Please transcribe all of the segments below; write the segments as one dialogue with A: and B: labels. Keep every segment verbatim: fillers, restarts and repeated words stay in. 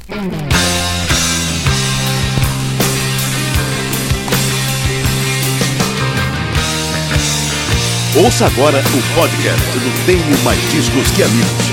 A: Ouça agora o podcast do Tenho Mais Discos Que Amigos.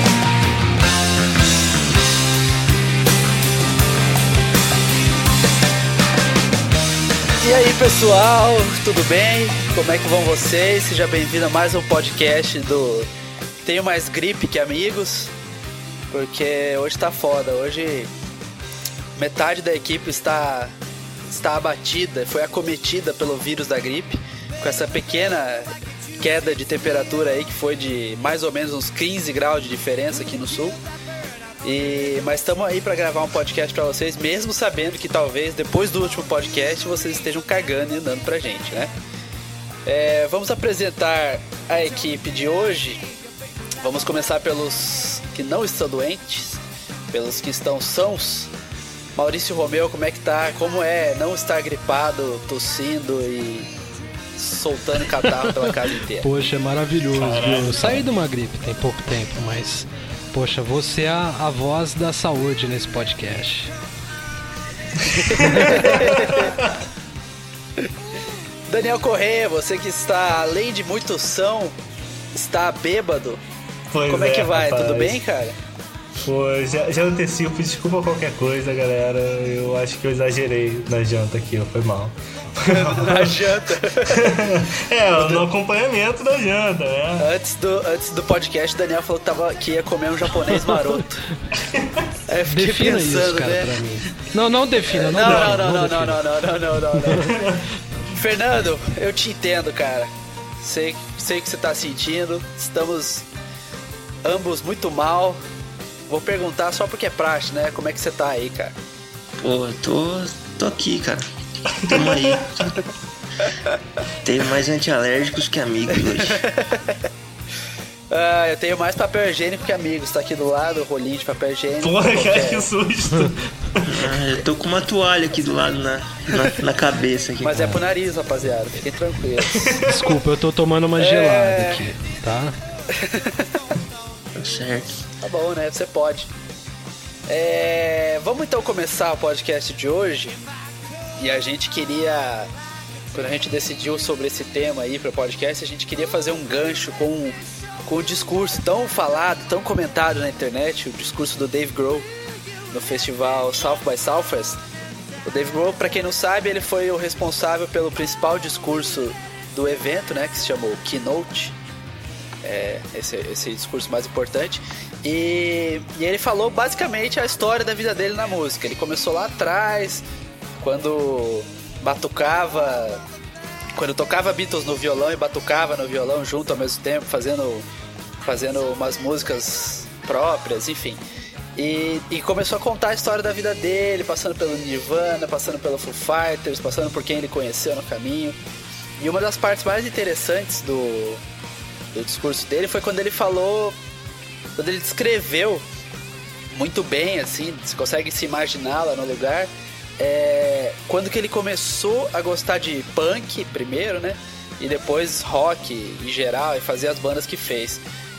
B: E aí pessoal, tudo bem? Como é que vão vocês? Seja bem-vindo a mais um podcast do Tenho Mais Gripe Que Amigos. Porque hoje tá foda, hoje metade da equipe está, está abatida, foi acometida pelo vírus da gripe, com essa pequena queda de temperatura aí que foi de mais ou menos uns quinze graus de diferença aqui no sul. E, mas estamos aí para gravar um podcast para vocês, mesmo sabendo que talvez depois do último podcast vocês estejam cagando e andando pra gente, né? É, vamos apresentar a equipe de hoje. Vamos começar pelos que não estão doentes, pelos que estão sãos. Maurício Romeu, como é que tá? Como é não estar gripado, tossindo e soltando catarro pela casa inteira?
C: Poxa, é maravilhoso, viu? Eu saí de uma gripe tem pouco tempo, mas poxa, você é a, a voz da saúde nesse podcast.
B: Daniel Corrêa, você que está, além de muito são, está bêbado.
D: Pois
B: Como é, é que vai?
D: rapaz.
B: Tudo bem, cara?
D: Pô, já, já antecipo, desculpa qualquer coisa, galera. Eu acho que eu exagerei na janta aqui, ó, foi mal.
B: Na janta?
D: É, no acompanhamento da janta, né?
B: Antes do, antes do podcast, o Daniel falou que, tava, que ia comer um japonês maroto. Aí eu fiquei
C: Defina
B: pensando,
C: isso, cara,
B: né?
C: pra mim. Não, não defina, não,
B: Não,
C: defina,
B: não, não, não,
C: defina.
B: não, não, não, não, não, não. Fernando, eu te entendo, cara. Sei, sei o que você tá sentindo. Estamos ambos muito mal. Vou perguntar só porque é praxe, né? Como é que você tá aí, cara?
E: Pô, eu tô, tô aqui, cara. Tamo aí. Tenho mais antialérgicos que amigos hoje.
B: Ah, eu tenho mais papel higiênico que amigos. Tá aqui do lado, o rolinho de papel higiênico.
D: Porra,
B: qualquer...
D: cara, que susto.
E: Ah, eu tô com uma toalha aqui do lado na, na, na cabeça aqui.
B: Mas é pro nariz, rapaziada. Fiquem tranquilos.
C: Desculpa, eu tô tomando uma gelada
B: É...
C: aqui, tá?
E: Tá certo.
B: Tá bom, né? Você pode. É... Vamos então começar o podcast de hoje. E a gente queria... Quando a gente decidiu sobre esse tema aí para o podcast, a gente queria fazer um gancho com, com o discurso tão falado, tão comentado na internet, o discurso do Dave Grohl no festival South by Southwest. O Dave Grohl, para quem não sabe, ele foi o responsável pelo principal discurso do evento, né, que se chamou Keynote. É, esse, esse discurso mais importante. E, e ele falou basicamente a história da vida dele na música. Ele começou lá atrás, quando batucava, quando tocava Beatles no violão e batucava no violão junto ao mesmo tempo, fazendo, fazendo umas músicas próprias, enfim. E, e começou a contar a história da vida dele, passando pelo Nirvana, passando pelo Foo Fighters, passando por quem ele conheceu no caminho. E uma das partes mais interessantes do, do discurso dele foi quando ele falou, quando ele descreveu muito bem, assim, você consegue se imaginar lá no lugar. É, quando que ele começou a gostar de punk primeiro, né? E depois rock em geral, e fazer as bandas que fez.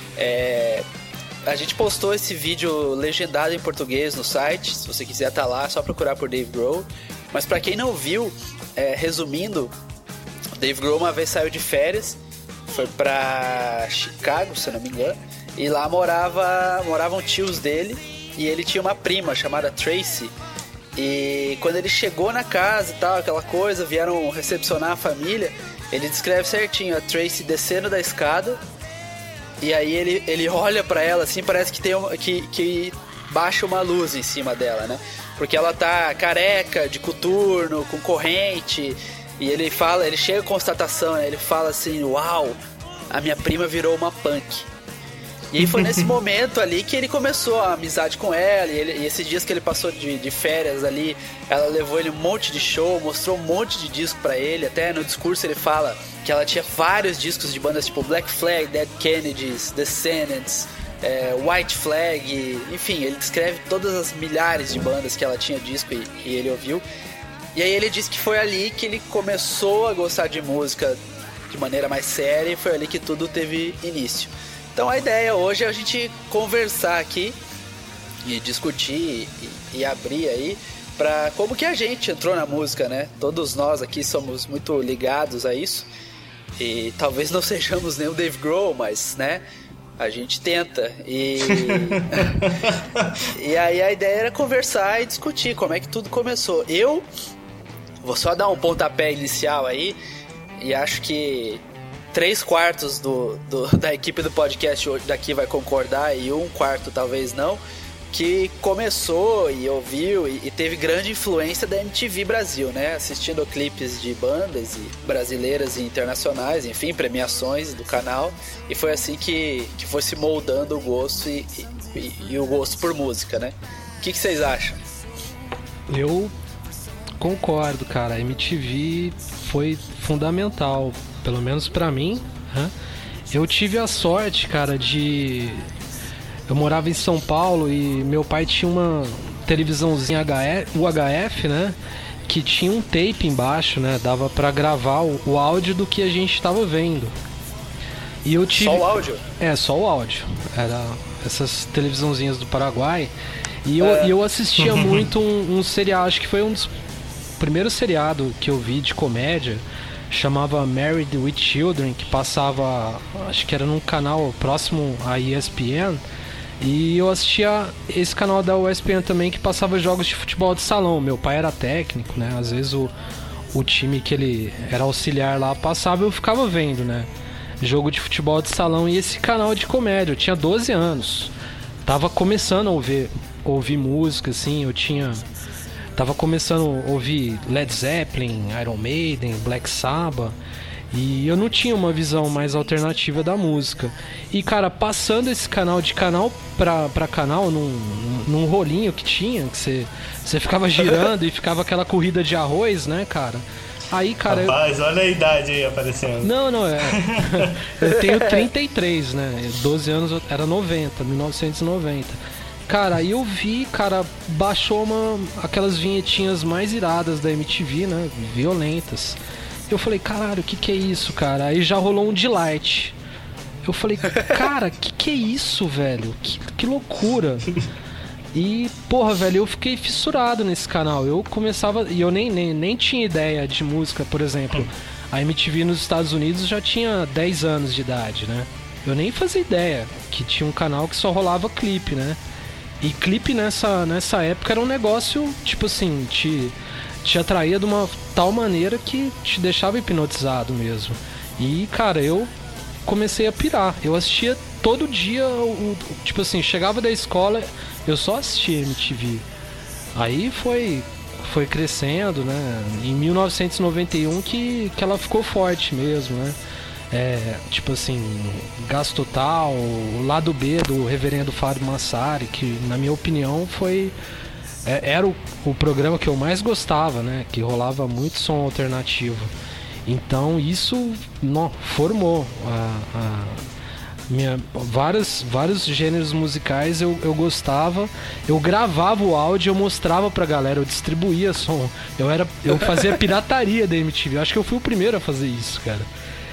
B: É, a gente postou esse vídeo legendado em português no site. Se você quiser tá lá, é só procurar por Dave Grohl. Mas pra quem não viu, é, resumindo, Dave Grohl uma vez saiu de férias, foi pra Chicago, se eu não me engano, e lá morava, moravam tios dele, e ele tinha uma prima chamada Tracy. E quando ele chegou na casa e tal, aquela coisa, vieram recepcionar a família, ele descreve certinho a Tracy descendo da escada, e aí ele, ele olha pra ela assim, parece que, tem uma, que, que baixa uma luz em cima dela, né? Porque ela tá careca, de coturno, com corrente, e ele fala, ele chega com constatação, né? Ele fala assim, uau, a minha prima virou uma punk. E aí foi nesse momento ali que ele começou a amizade com ela, e, ele, e esses dias que ele passou de, de férias ali, ela levou ele um monte de show, mostrou um monte de disco pra ele, até no discurso ele fala que ela tinha vários discos de bandas tipo Black Flag, Dead Kennedys, Descendants, é, White Flag, enfim, ele descreve todas as milhares de bandas que ela tinha disco e, e ele ouviu. E aí ele disse que foi ali que ele começou a gostar de música de maneira mais séria, e foi ali que tudo teve início. Então a ideia hoje é a gente conversar aqui e discutir e, e abrir aí pra como que a gente entrou na música, né? Todos nós aqui somos muito ligados a isso e talvez não sejamos nem o Dave Grohl, mas, né, a gente tenta e... e aí a ideia era conversar e discutir como é que tudo começou. Eu vou só dar um pontapé inicial aí e acho que três quartos do, do, da equipe do podcast hoje daqui vai concordar e um quarto talvez não, que começou e ouviu e, e teve grande influência da M T V Brasil, né? Assistindo clipes de bandas e brasileiras e internacionais, enfim, premiações do canal, e foi assim que, que foi se moldando o gosto e, e, e o gosto por música, né? O que, que vocês acham?
C: Eu concordo, cara. A M T V foi fundamental, pelo menos pra mim, né? Eu tive a sorte, cara, de... Eu morava em São Paulo e meu pai tinha uma televisãozinha H F, U H F, né? Que tinha um tape embaixo, né? Dava pra gravar o, o áudio do que a gente estava vendo. E eu tive...
B: Só o áudio?
C: É, só o áudio. Era essas televisãozinhas do Paraguai. E eu, é. eu assistia muito um, um seriado, acho que foi um dos primeiros seriados que eu vi de comédia. Chamava Married with Children, que passava, acho que era num canal próximo à E S P N. E eu assistia esse canal da U S P N também, que passava jogos de futebol de salão. Meu pai era técnico, né? Às vezes o, o time que ele era auxiliar lá passava e eu ficava vendo, né? Jogo de futebol de salão. E esse canal de comédia, eu tinha doze anos. Tava começando a ouvir, ouvir música, assim. Eu tinha... Tava começando a ouvir Led Zeppelin, Iron Maiden, Black Sabbath. E eu não tinha uma visão mais alternativa da música. E, cara, passando esse canal de canal pra, pra canal, num, num rolinho que tinha, que você, você ficava girando e ficava aquela corrida de arroz, né, cara? Aí, cara...
D: Rapaz,
C: eu...
D: olha a idade aí aparecendo.
C: Não, não, é... eu tenho trinta e três, né? doze anos, era noventa, mil novecentos e noventa. Cara, aí eu vi, cara, baixou uma, aquelas vinhetinhas mais iradas da M T V, né? Violentas. Eu falei, caralho, o que que é isso, cara? Aí já rolou um Delight. Eu falei, cara, que que é isso, velho? Que, que loucura. E, porra, velho, eu fiquei fissurado nesse canal. Eu começava... E eu nem, nem, nem tinha ideia de música, por exemplo. A M T V nos Estados Unidos já tinha dez anos de idade, né? Eu nem fazia ideia que tinha um canal que só rolava clipe, né? E clipe nessa, nessa época era um negócio, tipo assim, te... te atraía de uma tal maneira que te deixava hipnotizado mesmo. E, cara, eu comecei a pirar. Eu assistia todo dia, o, tipo assim, chegava da escola, eu só assistia M T V. Aí foi, foi crescendo, né? Em mil novecentos e noventa e um que, que ela ficou forte mesmo, né? É, tipo assim, Gás Total, o lado B do Reverendo Fábio Massari, que na minha opinião foi... era o, o programa que eu mais gostava, né? Que rolava muito som alternativo. Então isso no, formou a, a minha, vários, vários gêneros musicais eu, eu gostava. Eu gravava o áudio, eu mostrava pra galera, eu distribuía som. Eu, era, eu fazia pirataria da M T V. Eu acho que eu fui o primeiro a fazer isso, cara.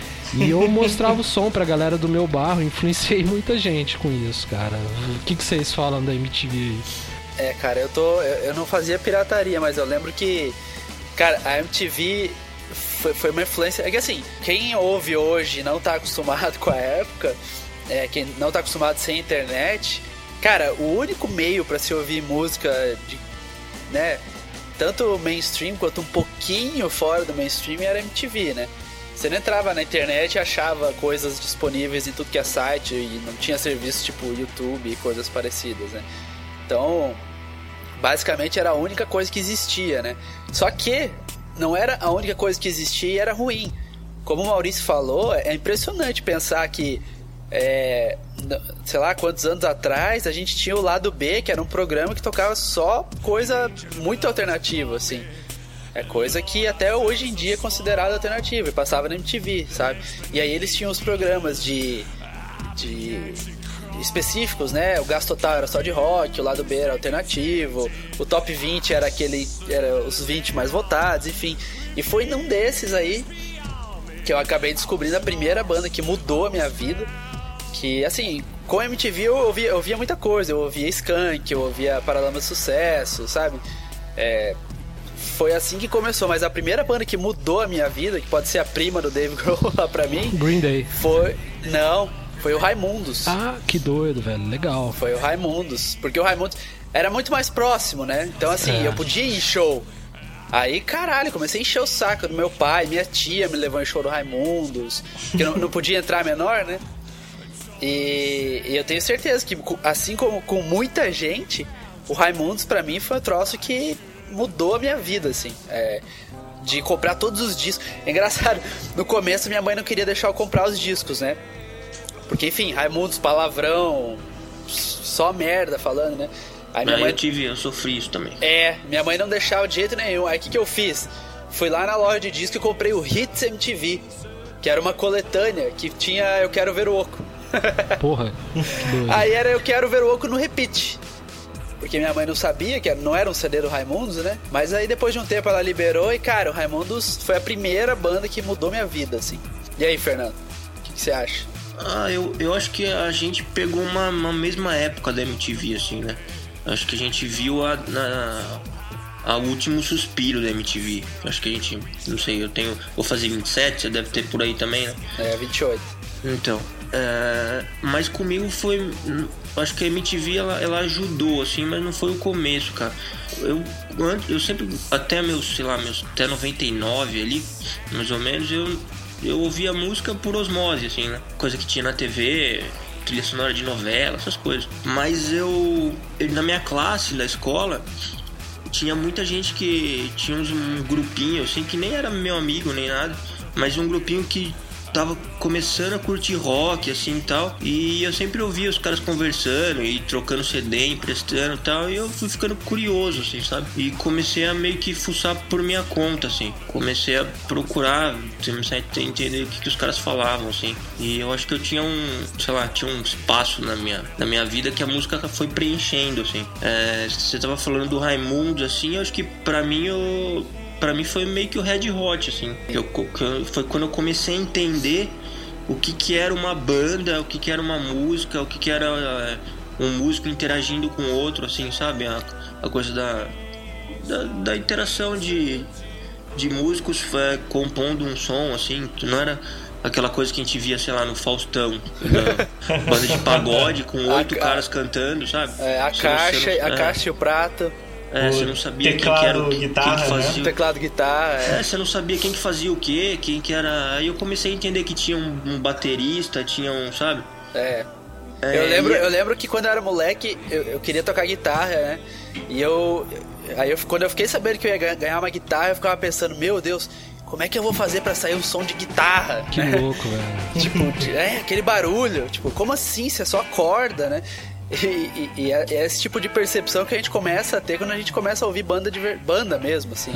C: E eu mostrava o som pra galera do meu bairro. Influenciei muita gente com isso, cara. O que, que vocês falam da M T V?
B: É, cara, eu tô. Eu, eu não fazia pirataria, mas eu lembro que, cara, a M T V foi, foi uma influência. É que assim, quem ouve hoje e não tá acostumado com a época, é, quem não tá acostumado sem internet, cara, o único meio pra se ouvir música de, né, tanto mainstream quanto um pouquinho fora do mainstream era M T V, né? Você não entrava na internet e achava coisas disponíveis em tudo que é site e não tinha serviço tipo YouTube e coisas parecidas, né? Então, basicamente era a única coisa que existia, né? Só que não era a única coisa que existia e era ruim. Como o Maurício falou, é impressionante pensar que, é, sei lá, quantos anos atrás a gente tinha o Lado B, que era um programa que tocava só coisa muito alternativa, assim. É coisa que até hoje em dia é considerada alternativa e passava na M T V, sabe? E aí eles tinham os programas de... de específicos, né? O Gás Total era só de rock, o Lado B era alternativo, o Top vinte era aquele, era os vinte mais votados, enfim. E foi num desses aí que eu acabei descobrindo a primeira banda que mudou a minha vida, que assim, com a M T V eu ouvia, eu ouvia muita coisa. Eu ouvia Skank, eu ouvia Paralamas de Sucesso, sabe? É, foi assim que começou. Mas a primeira banda que mudou a minha vida, que pode ser a prima do Dave Grohl lá pra mim...
C: Green Day.
B: Foi... Não, foi o Raimundos.
C: Ah, que doido, velho. Legal.
B: Foi o Raimundos. Porque o Raimundos era muito mais próximo, né? Então assim, é. eu podia ir em show... Aí, caralho, comecei a encher o saco do meu pai, minha tia me levou em show do Raimundos, que não, não podia entrar menor, né? E, e eu tenho certeza que, assim como com muita gente, o Raimundos pra mim foi um troço que mudou a minha vida, assim. É, de comprar todos os discos. É engraçado, no começo minha mãe não queria deixar eu comprar os discos, né? Porque, enfim, Raimundos, palavrão, só merda falando, né? Aí minha
E: ah,
B: mãe...
E: eu tive, eu sofri isso também.
B: É, minha mãe não deixava de jeito nenhum. Aí o que, que eu fiz? Fui lá na loja de disco e comprei o Hits M T V, que era uma coletânea que tinha Eu Quero Ver o Oco.
C: Porra, que doido.
B: Aí era Eu Quero Ver o Oco no repeat, porque minha mãe não sabia, que não era um C D do Raimundos, né? Mas aí depois de um tempo ela liberou e, cara, o Raimundos foi a primeira banda que mudou minha vida, assim. E aí, Fernando, o que, que você acha?
E: Ah, eu, eu acho que a gente pegou uma, uma mesma época da M T V, assim, né? Acho que a gente viu a, na, a último suspiro da M T V. Acho que a gente, não sei, eu tenho, vou fazer vinte e sete, você deve ter por aí também, né?
B: É, vinte e oito.
E: Então, é, mas comigo foi, acho que a M T V ela, ela ajudou, assim, mas não foi o começo, cara. Eu, eu sempre, até meus, sei lá, meus, até noventa e nove ali, mais ou menos, eu, eu ouvia música por osmose, assim, né? Coisa que tinha na T V... trilha sonora de novela, essas coisas. Mas eu, eu, na minha classe, na escola, tinha muita gente que tinha um grupinho, assim, que nem era meu amigo, nem nada, mas um grupinho que tava começando a curtir rock, assim, e tal, e eu sempre ouvia os caras conversando e trocando C D, emprestando e tal, e eu fui ficando curioso, assim, sabe? E comecei a meio que fuçar por minha conta, assim. Comecei a procurar, comecei a entender o que, que os caras falavam, assim. E eu acho que eu tinha um, sei lá, tinha um espaço na minha, na minha vida que a música foi preenchendo, assim. É, você tava falando do Raimundos, assim, eu acho que pra mim eu... Pra mim foi meio que o Red Hot, assim. Eu, que eu, foi quando eu comecei a entender o que, que era uma banda, o que, que era uma música, o que, que era é, um músico interagindo com o outro, assim, sabe? A, a coisa da, da, da interação de, de músicos é, compondo um som, assim. Não era aquela coisa que a gente via, sei lá, no Faustão. Banda de pagode com oito a, caras cantando, sabe?
B: É, a, caixa, não, a é. caixa e o prato.
E: É, você não sabia
D: teclado,
E: quem que era o
D: guitarra,
E: quem que fazia.
D: Né?
B: Teclado, guitarra. É.
E: é, você não sabia quem que fazia o quê, quem que era. Aí eu comecei a entender que tinha um, um baterista, tinha um, sabe?
B: É.
E: é
B: eu, lembro,
E: e...
B: eu lembro que quando eu era moleque, eu, eu queria tocar guitarra, né? E eu. Aí eu, quando eu fiquei sabendo que eu ia ganhar uma guitarra, eu ficava pensando, meu Deus, como é que eu vou fazer pra sair um som de guitarra?
C: Que
B: né?
C: louco, velho.
B: Tipo, é, aquele barulho. Tipo, como assim? Você só acorda, né? E, e, e é esse tipo de percepção que a gente começa a ter quando a gente começa a ouvir banda de ver... banda mesmo, assim.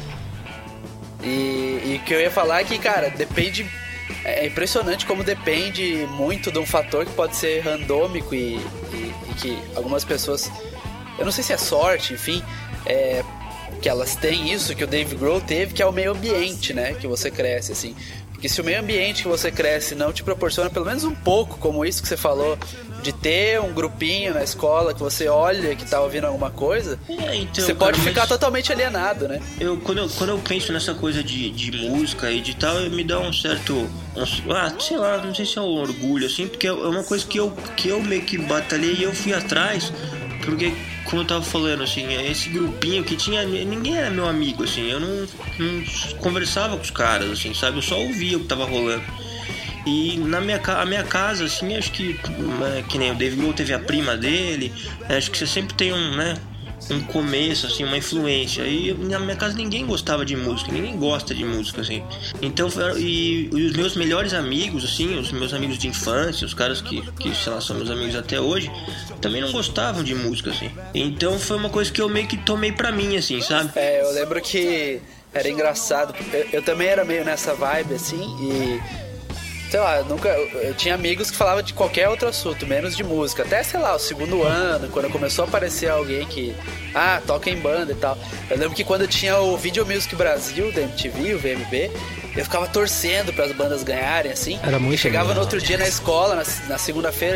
C: É.
B: E o que eu ia falar é que, cara, depende... É impressionante como depende muito de um fator que pode ser randômico e, e, e que algumas pessoas... Eu não sei se é sorte, enfim... É, que elas têm isso que o Dave Grohl teve, que é o meio ambiente, né? Que você cresce, assim... Porque se o meio ambiente que você cresce não te proporciona pelo menos um pouco, como isso que você falou, de ter um grupinho na escola que você olha que tá ouvindo alguma coisa,
E: é, então,
B: você
E: cara,
B: pode ficar totalmente alienado, né?
E: Eu, quando, eu, quando eu penso nessa coisa de, de música e de tal, me dá um certo... Um, ah, sei lá, não sei se é um orgulho, assim, porque é uma coisa que eu, que eu meio que batalhei e eu fui atrás, porque... Como eu tava falando, assim, esse grupinho que tinha... Ninguém era meu amigo, assim. Eu não, não conversava com os caras, assim, sabe? Eu só ouvia o que tava rolando. E na minha, a minha casa, assim, acho que... É, que nem o Dave Grohl teve a prima dele. Acho que você sempre tem um, né... Um começo, assim, uma influência. E na minha casa ninguém gostava de música. Ninguém gosta de música, assim. Então, e, e os meus melhores amigos, assim, os meus amigos de infância, os caras que, que, sei lá, são meus amigos até hoje, também não gostavam de música, assim. Então foi uma coisa que eu meio que tomei pra mim, assim, sabe?
B: É, eu lembro que era engraçado. Eu, eu também era meio nessa vibe, assim, e... Sei lá, eu nunca. Eu tinha amigos que falavam de qualquer outro assunto, menos de música. Até, sei lá, o segundo ano, quando começou a aparecer alguém que. Ah, toca em banda e tal. Eu lembro que quando tinha o Video Music Brasil da M T V, o V M B, eu ficava torcendo para as bandas ganharem, assim.
C: Era muito
B: e chegava
C: legal.
B: No outro dia na escola, na, na segunda-feira, tipo,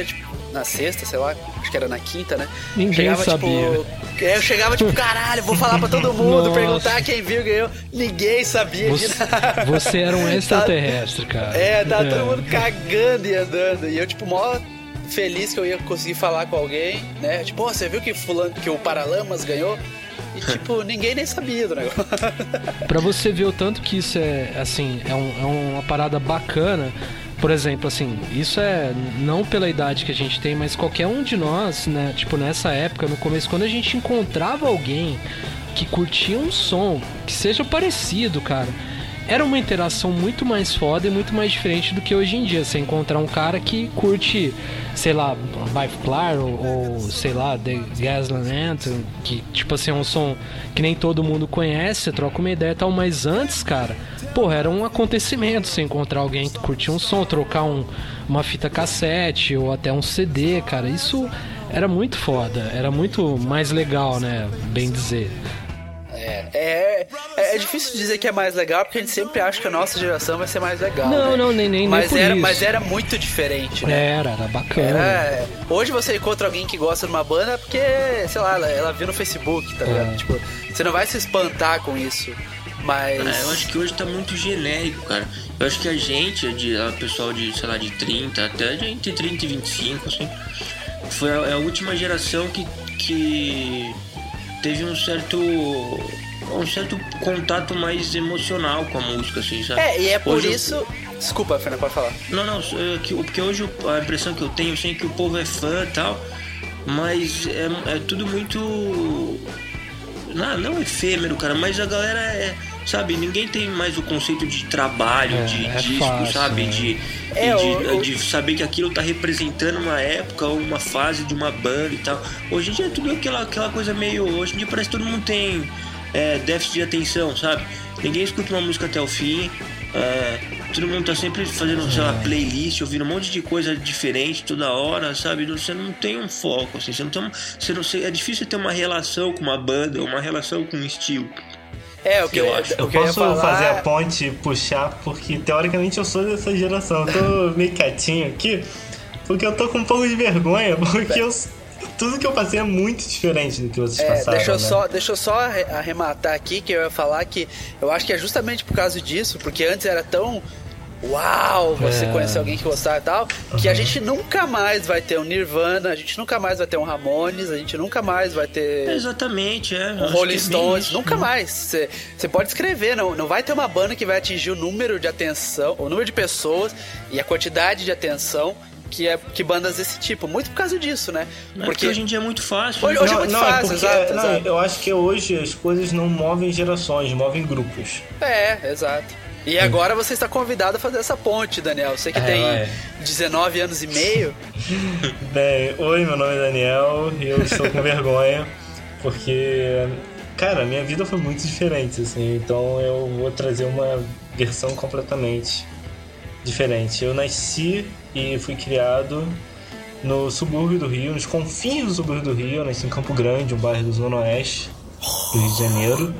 B: na sexta, sei lá, acho que era na quinta, né?
C: Ninguém
B: chegava,
C: sabia.
B: Tipo, eu chegava tipo, caralho, vou falar pra todo mundo, perguntar quem viu, ganhou. Ninguém sabia
C: você,
B: de nada.
C: Você era um extraterrestre, cara.
B: É, tava
C: é.
B: todo mundo cagando e andando. E eu, tipo, mó feliz que eu ia conseguir falar com alguém, né? Tipo, oh, você viu que fulano, que o Paralamas ganhou? E, tipo, ninguém nem sabia do negócio.
C: Pra você ver o tanto que isso é, assim, é, um, é uma parada bacana. Por exemplo, assim, isso é não pela idade que a gente tem, mas qualquer um de nós, né? Tipo, nessa época, no começo, quando a gente encontrava alguém que curtia um som que seja parecido, cara, era uma interação muito mais foda e muito mais diferente do que hoje em dia. Você encontrar um cara que curte, sei lá, Life Claro ou, ou sei lá, The Gasland Anthem, que tipo assim, é um som que nem todo mundo conhece, você troca uma ideia e tal, mas antes, cara, porra, era um acontecimento você encontrar alguém que curtia um som, trocar um, uma fita cassete ou até um C D, cara, isso era muito foda, era muito mais legal, né, bem dizer.
B: É, é, é difícil dizer que é mais legal, porque a gente sempre acha que a nossa geração vai ser mais legal.
C: Não,
B: né?
C: não, nem, nem,
B: mas
C: nem por
B: era,
C: isso.
B: Mas era muito diferente, né?
C: Era, era bacana.
B: Era, hoje você encontra alguém que gosta de uma banda porque, sei lá, ela, ela viu no Facebook, tá ligado?
C: É.
B: Tipo, você não vai se espantar com isso, mas...
E: É, eu acho que hoje tá muito genérico, cara. Eu acho que a gente, a pessoal de, sei lá, de trinta, até de entre trinta e vinte e cinco, assim, foi a, a última geração que... que... teve um certo um certo contato mais emocional com a música, assim, sabe?
B: É, e é por
E: hoje
B: isso... Eu... Desculpa, Fernanda, pode falar.
E: Não, não, porque hoje a impressão que eu tenho, eu sei que o povo é fã e tal, mas é, é tudo muito... Não, não efêmero, cara, mas a galera é... Sabe, ninguém tem mais o conceito de trabalho,
C: é,
E: de
C: é
E: disco,
C: fácil,
E: sabe?
C: é.
E: De,
B: É,
E: de,
B: o,
E: de, de saber que aquilo tá representando uma época ou uma fase de uma banda e tal. Hoje em dia é tudo aquela, aquela coisa meio... Hoje em dia parece que todo mundo tem é, déficit de atenção, sabe? Ninguém escuta uma música até o fim. É, todo mundo tá sempre fazendo, sei lá, playlist, ouvindo um monte de coisa diferente toda hora, sabe? Você não tem um foco, assim. Você não tem um, você não, é difícil ter uma relação com uma banda, uma relação com um estilo.
B: É, o que
E: eu,
B: eu
E: acho.
B: O
D: Eu
B: que eu
D: posso
B: ia falar...
D: fazer a ponte e puxar, porque teoricamente eu sou dessa geração. Eu tô meio quietinho aqui, porque eu tô com um pouco de vergonha, porque eu, tudo que eu passei é muito diferente do que vocês
B: É,
D: passaram.
B: deixa eu,
D: né?
B: só, deixa eu só arrematar aqui, que eu ia falar que eu acho que é justamente por causa disso, porque antes era tão... Uau, você
C: É.
B: conhecer alguém que gostava e tal, que
D: Uhum.
B: a gente nunca mais vai ter um Nirvana, a gente nunca mais vai ter um Ramones, a gente nunca mais vai ter
E: Exatamente, é.
B: um Rolling Stones, nunca mais. Você pode escrever, não, não vai ter uma banda que vai atingir o número de atenção, o número de pessoas e a quantidade de atenção que, é, que bandas desse tipo, muito por causa disso, né?
E: Porque, porque hoje em dia é muito fácil.
B: Hoje-
E: né?
B: hoje é
D: Não,
B: muito
D: não,
B: fácil,
D: porque,
B: exato,
D: não,
B: exato.
D: eu acho que hoje as coisas não movem gerações, movem grupos.
B: É, exato. E agora você está convidado a fazer essa ponte, Daniel. Você que
D: É,
B: tem
D: vai.
B: dezenove anos e meio.
D: Bem, oi, meu nome é Daniel e eu estou com vergonha porque, cara, minha vida foi muito diferente, assim, então eu vou trazer uma versão completamente diferente. Eu nasci e fui criado no subúrbio do Rio, nos confins do subúrbio do Rio. Eu nasci em Campo Grande, um bairro do Zona Oeste do Rio de Janeiro.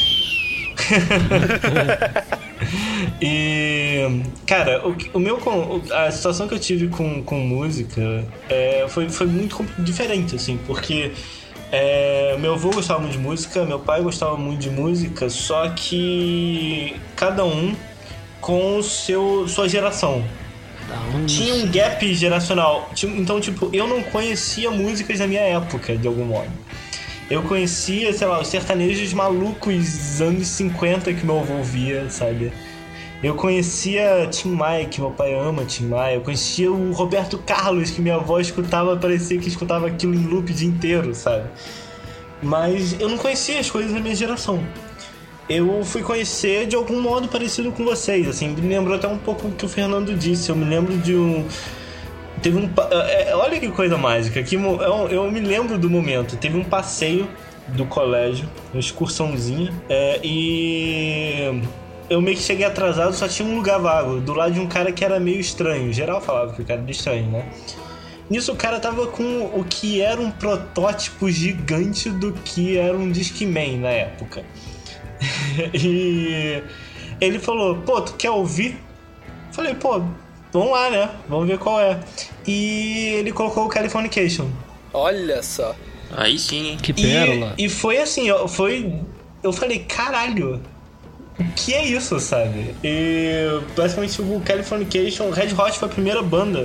D: E, cara, o, o meu, a situação que eu tive com, com música é, foi, foi muito diferente, assim, porque é, meu avô gostava muito de música, meu pai gostava muito de música, só que cada um com o seu, sua geração. Tinha um gap geracional. Então, tipo, eu não conhecia músicas da minha época, de algum modo. Eu conhecia, sei lá, os sertanejos malucos dos anos cinquenta que meu avô ouvia, sabe? Eu conhecia Tim Maia, que meu pai ama Tim Maia. Eu conhecia o Roberto Carlos, que minha avó escutava, parecia que escutava aquilo em loop o dia inteiro, sabe? Mas eu não conhecia as coisas da minha geração. Eu fui conhecer de algum modo parecido com vocês, assim, me lembrou até um pouco o que o Fernando disse. Eu me lembro de um... Teve um... Olha que coisa mágica, que eu, eu me lembro do momento. Teve um passeio do colégio, uma excursãozinha, é, e eu meio que cheguei atrasado, só tinha um lugar vago, do lado de um cara que era meio estranho. Em geral falava que o cara era estranho, né? Nisso o cara tava com o que era um protótipo gigante do que era um Discman na época. E ele falou, pô, tu quer ouvir? Falei, pô, vamos lá, né? Vamos ver qual é. E ele colocou o Californication.
B: Olha só.
E: Aí sim, hein?
C: Que pérola.
D: E, e foi assim, foi... Eu falei, caralho, o que é isso, sabe? E basicamente o Californication, Red Hot foi a primeira banda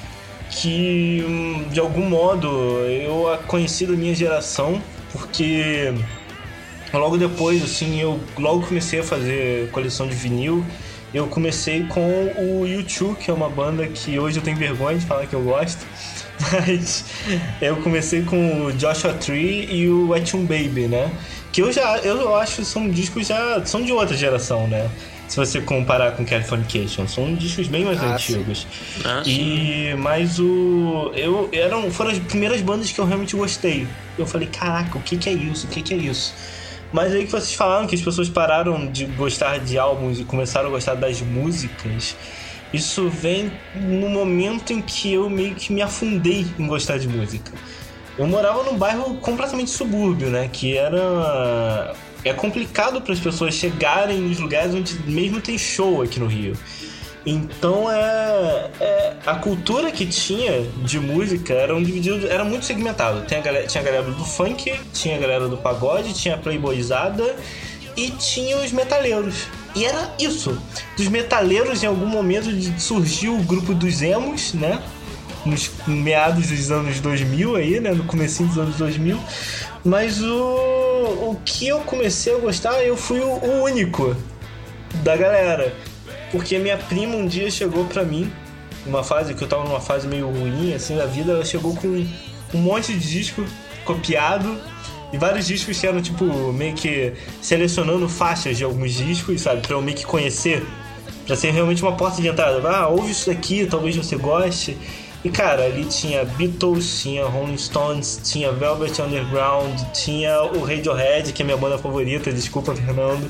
D: que, de algum modo, eu a conheci da minha geração, porque logo depois, assim, eu logo comecei a fazer coleção de vinil. Eu comecei com o U dois, que é uma banda que hoje eu tenho vergonha de falar que eu gosto. Mas eu comecei com o Joshua Tree e o Wet n Baby, né? Que eu já, eu acho que são discos já, são de outra geração, né? Se você comparar com Californication, são discos bem mais ah, antigos.
E: Sim. Ah,
D: e
E: sim.
D: Mas o eu eram foram as primeiras bandas que eu realmente gostei. Eu falei, caraca, o que que é isso? O que que é isso? Mas aí que vocês falaram que as pessoas pararam de gostar de álbuns e começaram a gostar das músicas. Isso vem no momento em que eu meio que me afundei em gostar de música. Eu morava num bairro completamente subúrbio, né? Que era... É complicado para as pessoas chegarem nos lugares onde mesmo tem show aqui no Rio. Então, é, é, a cultura que tinha de música era, um dividido, era muito segmentado. Tinha a, galera, tinha a galera do funk, tinha a galera do pagode, tinha a playboyzada e tinha os metaleiros. E era isso. Dos metaleiros, em algum momento, surgiu o grupo dos emos, né? Nos meados dos anos dois mil aí, né? No comecinho dos anos dois mil. Mas o, o que eu comecei a gostar, eu fui o, o único da galera. Porque minha prima um dia chegou pra mim, numa fase que eu tava numa fase meio ruim, assim, da vida. Ela chegou com um monte de disco copiado. E vários discos que eram, tipo, meio que selecionando faixas de alguns discos, sabe? Pra eu meio que conhecer. Pra ser realmente uma porta de entrada. Ah, ouve isso daqui, talvez você goste. E, cara, ali tinha Beatles, tinha Rolling Stones, tinha Velvet Underground, tinha o Radiohead, que é minha banda favorita, desculpa, Fernando.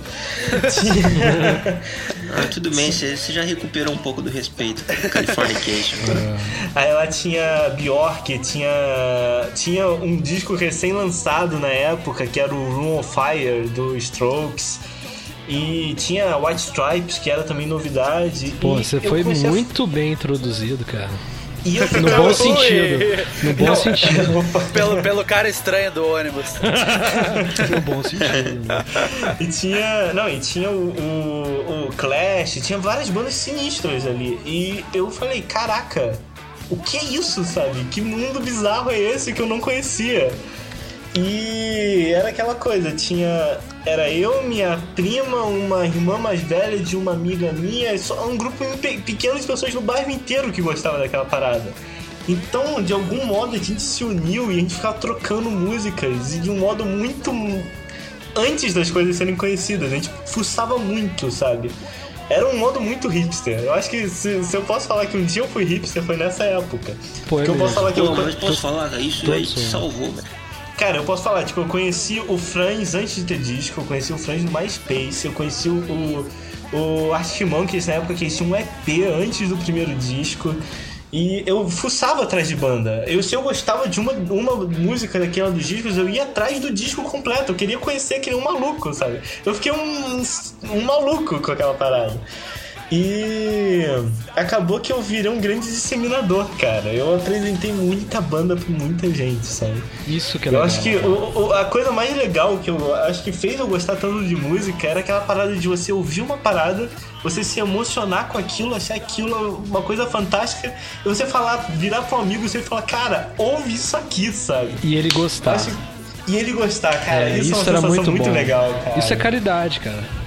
D: Tinha...
E: Ah, tudo bem, você já recuperou um pouco do respeito com Californication.
D: Aí ela tinha Bjork, tinha, tinha um disco recém-lançado na época, que era o Room of Fire, do Strokes. E tinha White Stripes, que era também novidade.
C: Pô,
D: e
C: você foi
D: a...
C: muito bem introduzido, cara.
D: E eu
C: no bom sentido. No bom não, sentido.
B: Pelo, pelo cara estranho do ônibus.
C: No bom sentido.
D: E tinha. Não, e tinha o, o, o Clash, tinha várias bandas sinistras ali. E eu falei, caraca, o que é isso, sabe? Que mundo bizarro é esse que eu não conhecia? E era aquela coisa, tinha... Era eu, minha prima, uma irmã mais velha de uma amiga minha, só um grupo pequeno de pessoas no bairro inteiro que gostava daquela parada. Então, de algum modo, a gente se uniu e a gente ficava trocando músicas, e de um modo muito... Antes das coisas serem conhecidas, a gente fuçava muito, sabe? Era um modo muito hipster. Eu acho que se, se eu posso falar que um dia eu fui hipster, foi nessa época.
C: Pô,
D: Porque eu posso falar que
E: Pô,
D: eu...
E: mas posso falar, isso aí te salvou, velho.
D: Cara, eu posso falar, tipo, eu conheci o Franz antes de ter disco, eu conheci o Franz no MySpace, eu conheci o, o, o Arctic Monkeys na época que eles tinham um E P antes do primeiro disco, e eu fuçava atrás de banda. Eu, se eu gostava de uma, uma música daquela dos discos, eu ia atrás do disco completo, eu queria conhecer que nem um maluco, sabe? Eu fiquei um, um maluco com aquela parada. E acabou que eu virei um grande disseminador, cara. Eu apresentei muita banda pra muita gente, sabe?
C: Isso que é
D: eu
C: legal.
D: acho que o, o, a coisa mais legal que eu acho que fez eu gostar tanto de música era aquela parada de você ouvir uma parada, você se emocionar com aquilo, achar aquilo uma coisa fantástica, e você falar, virar pro amigo e você falar, cara, ouve isso aqui, sabe?
C: E ele gostar.
D: Acho... E ele gostar, cara.
C: É,
D: isso,
C: isso
D: é uma
C: era
D: sensação
C: muito,
D: muito
C: bom.
D: legal, cara.
C: Isso é caridade, cara.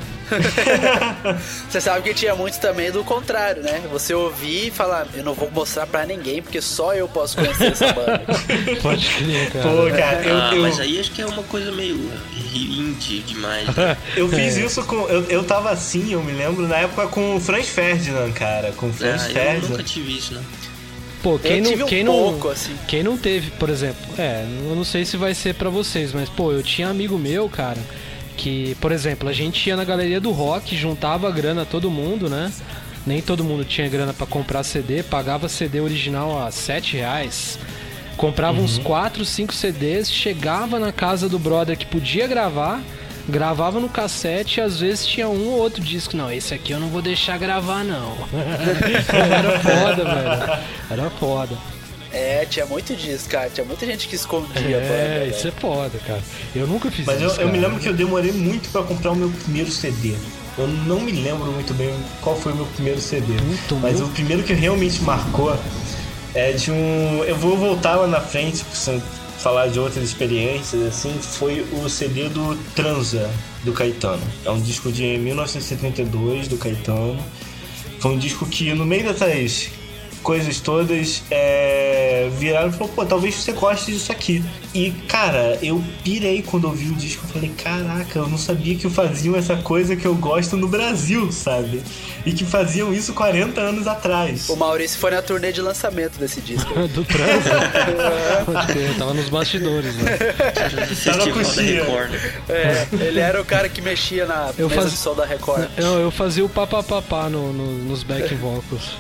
B: Você sabe que tinha muito também do contrário, né? Você ouvir e falar, eu não vou mostrar pra ninguém porque só eu posso conhecer essa banda.
C: Pode crer, cara.
D: Pô, cara, eu,
E: ah,
D: eu...
E: mas aí acho que é uma coisa meio indie demais, né?
D: Eu fiz
C: é.
D: isso com... Eu, eu tava assim, eu me lembro, na época com o Franz Ferdinand, cara. Com o Franz
E: ah,
D: Ferdinand.
E: Eu nunca tive isso, né?
C: Pô, quem
B: eu
C: não,
B: tive um
C: quem
B: pouco,
C: não,
B: assim.
C: Quem não teve, por exemplo, é, eu não sei se vai ser pra vocês, mas, pô, eu tinha amigo meu, cara, que, por exemplo, a gente ia na galeria do rock, juntava grana todo mundo, né? Nem todo mundo tinha grana pra comprar C D, pagava C D original a sete reais, comprava uhum. uns quatro, cinco C Ds, chegava na casa do brother que podia gravar, Gravava no cassete e às vezes tinha um ou outro disco. Não, esse aqui eu não vou deixar gravar, não. Era foda, velho. Era foda.
B: É, tinha muito disso, cara. Tinha muita gente que escondia
C: é,
B: a banda.
C: É, isso é foda, cara. Eu nunca fiz
D: Mas
C: isso.
D: Mas eu, eu me lembro que eu demorei muito pra comprar o meu primeiro C D. Eu não me lembro muito bem qual foi o meu primeiro C D.
C: Muito
D: mas
C: meu...
D: o primeiro que realmente marcou é de um. Eu vou voltar lá na frente pra falar de outras experiências, assim. Foi o C D do Transa, do Caetano. É um disco de mil novecentos e setenta e dois do Caetano. Foi um disco que, no meio dessas coisas todas, é, viraram e falaram, pô, talvez você goste disso aqui. E, cara, eu pirei quando eu vi o disco. Eu falei, caraca, eu não sabia que faziam essa coisa que eu gosto no Brasil, sabe? E que faziam isso quarenta anos atrás.
B: O Maurício foi na turnê de lançamento desse disco.
C: Do Transa? Eu tava nos bastidores, né?
D: Tá na coxinha.
B: É, ele era o cara que mexia na
C: eu
B: mesa
C: faz...
B: de som da Record.
C: Eu, eu fazia o papapá no, no, nos back vocals.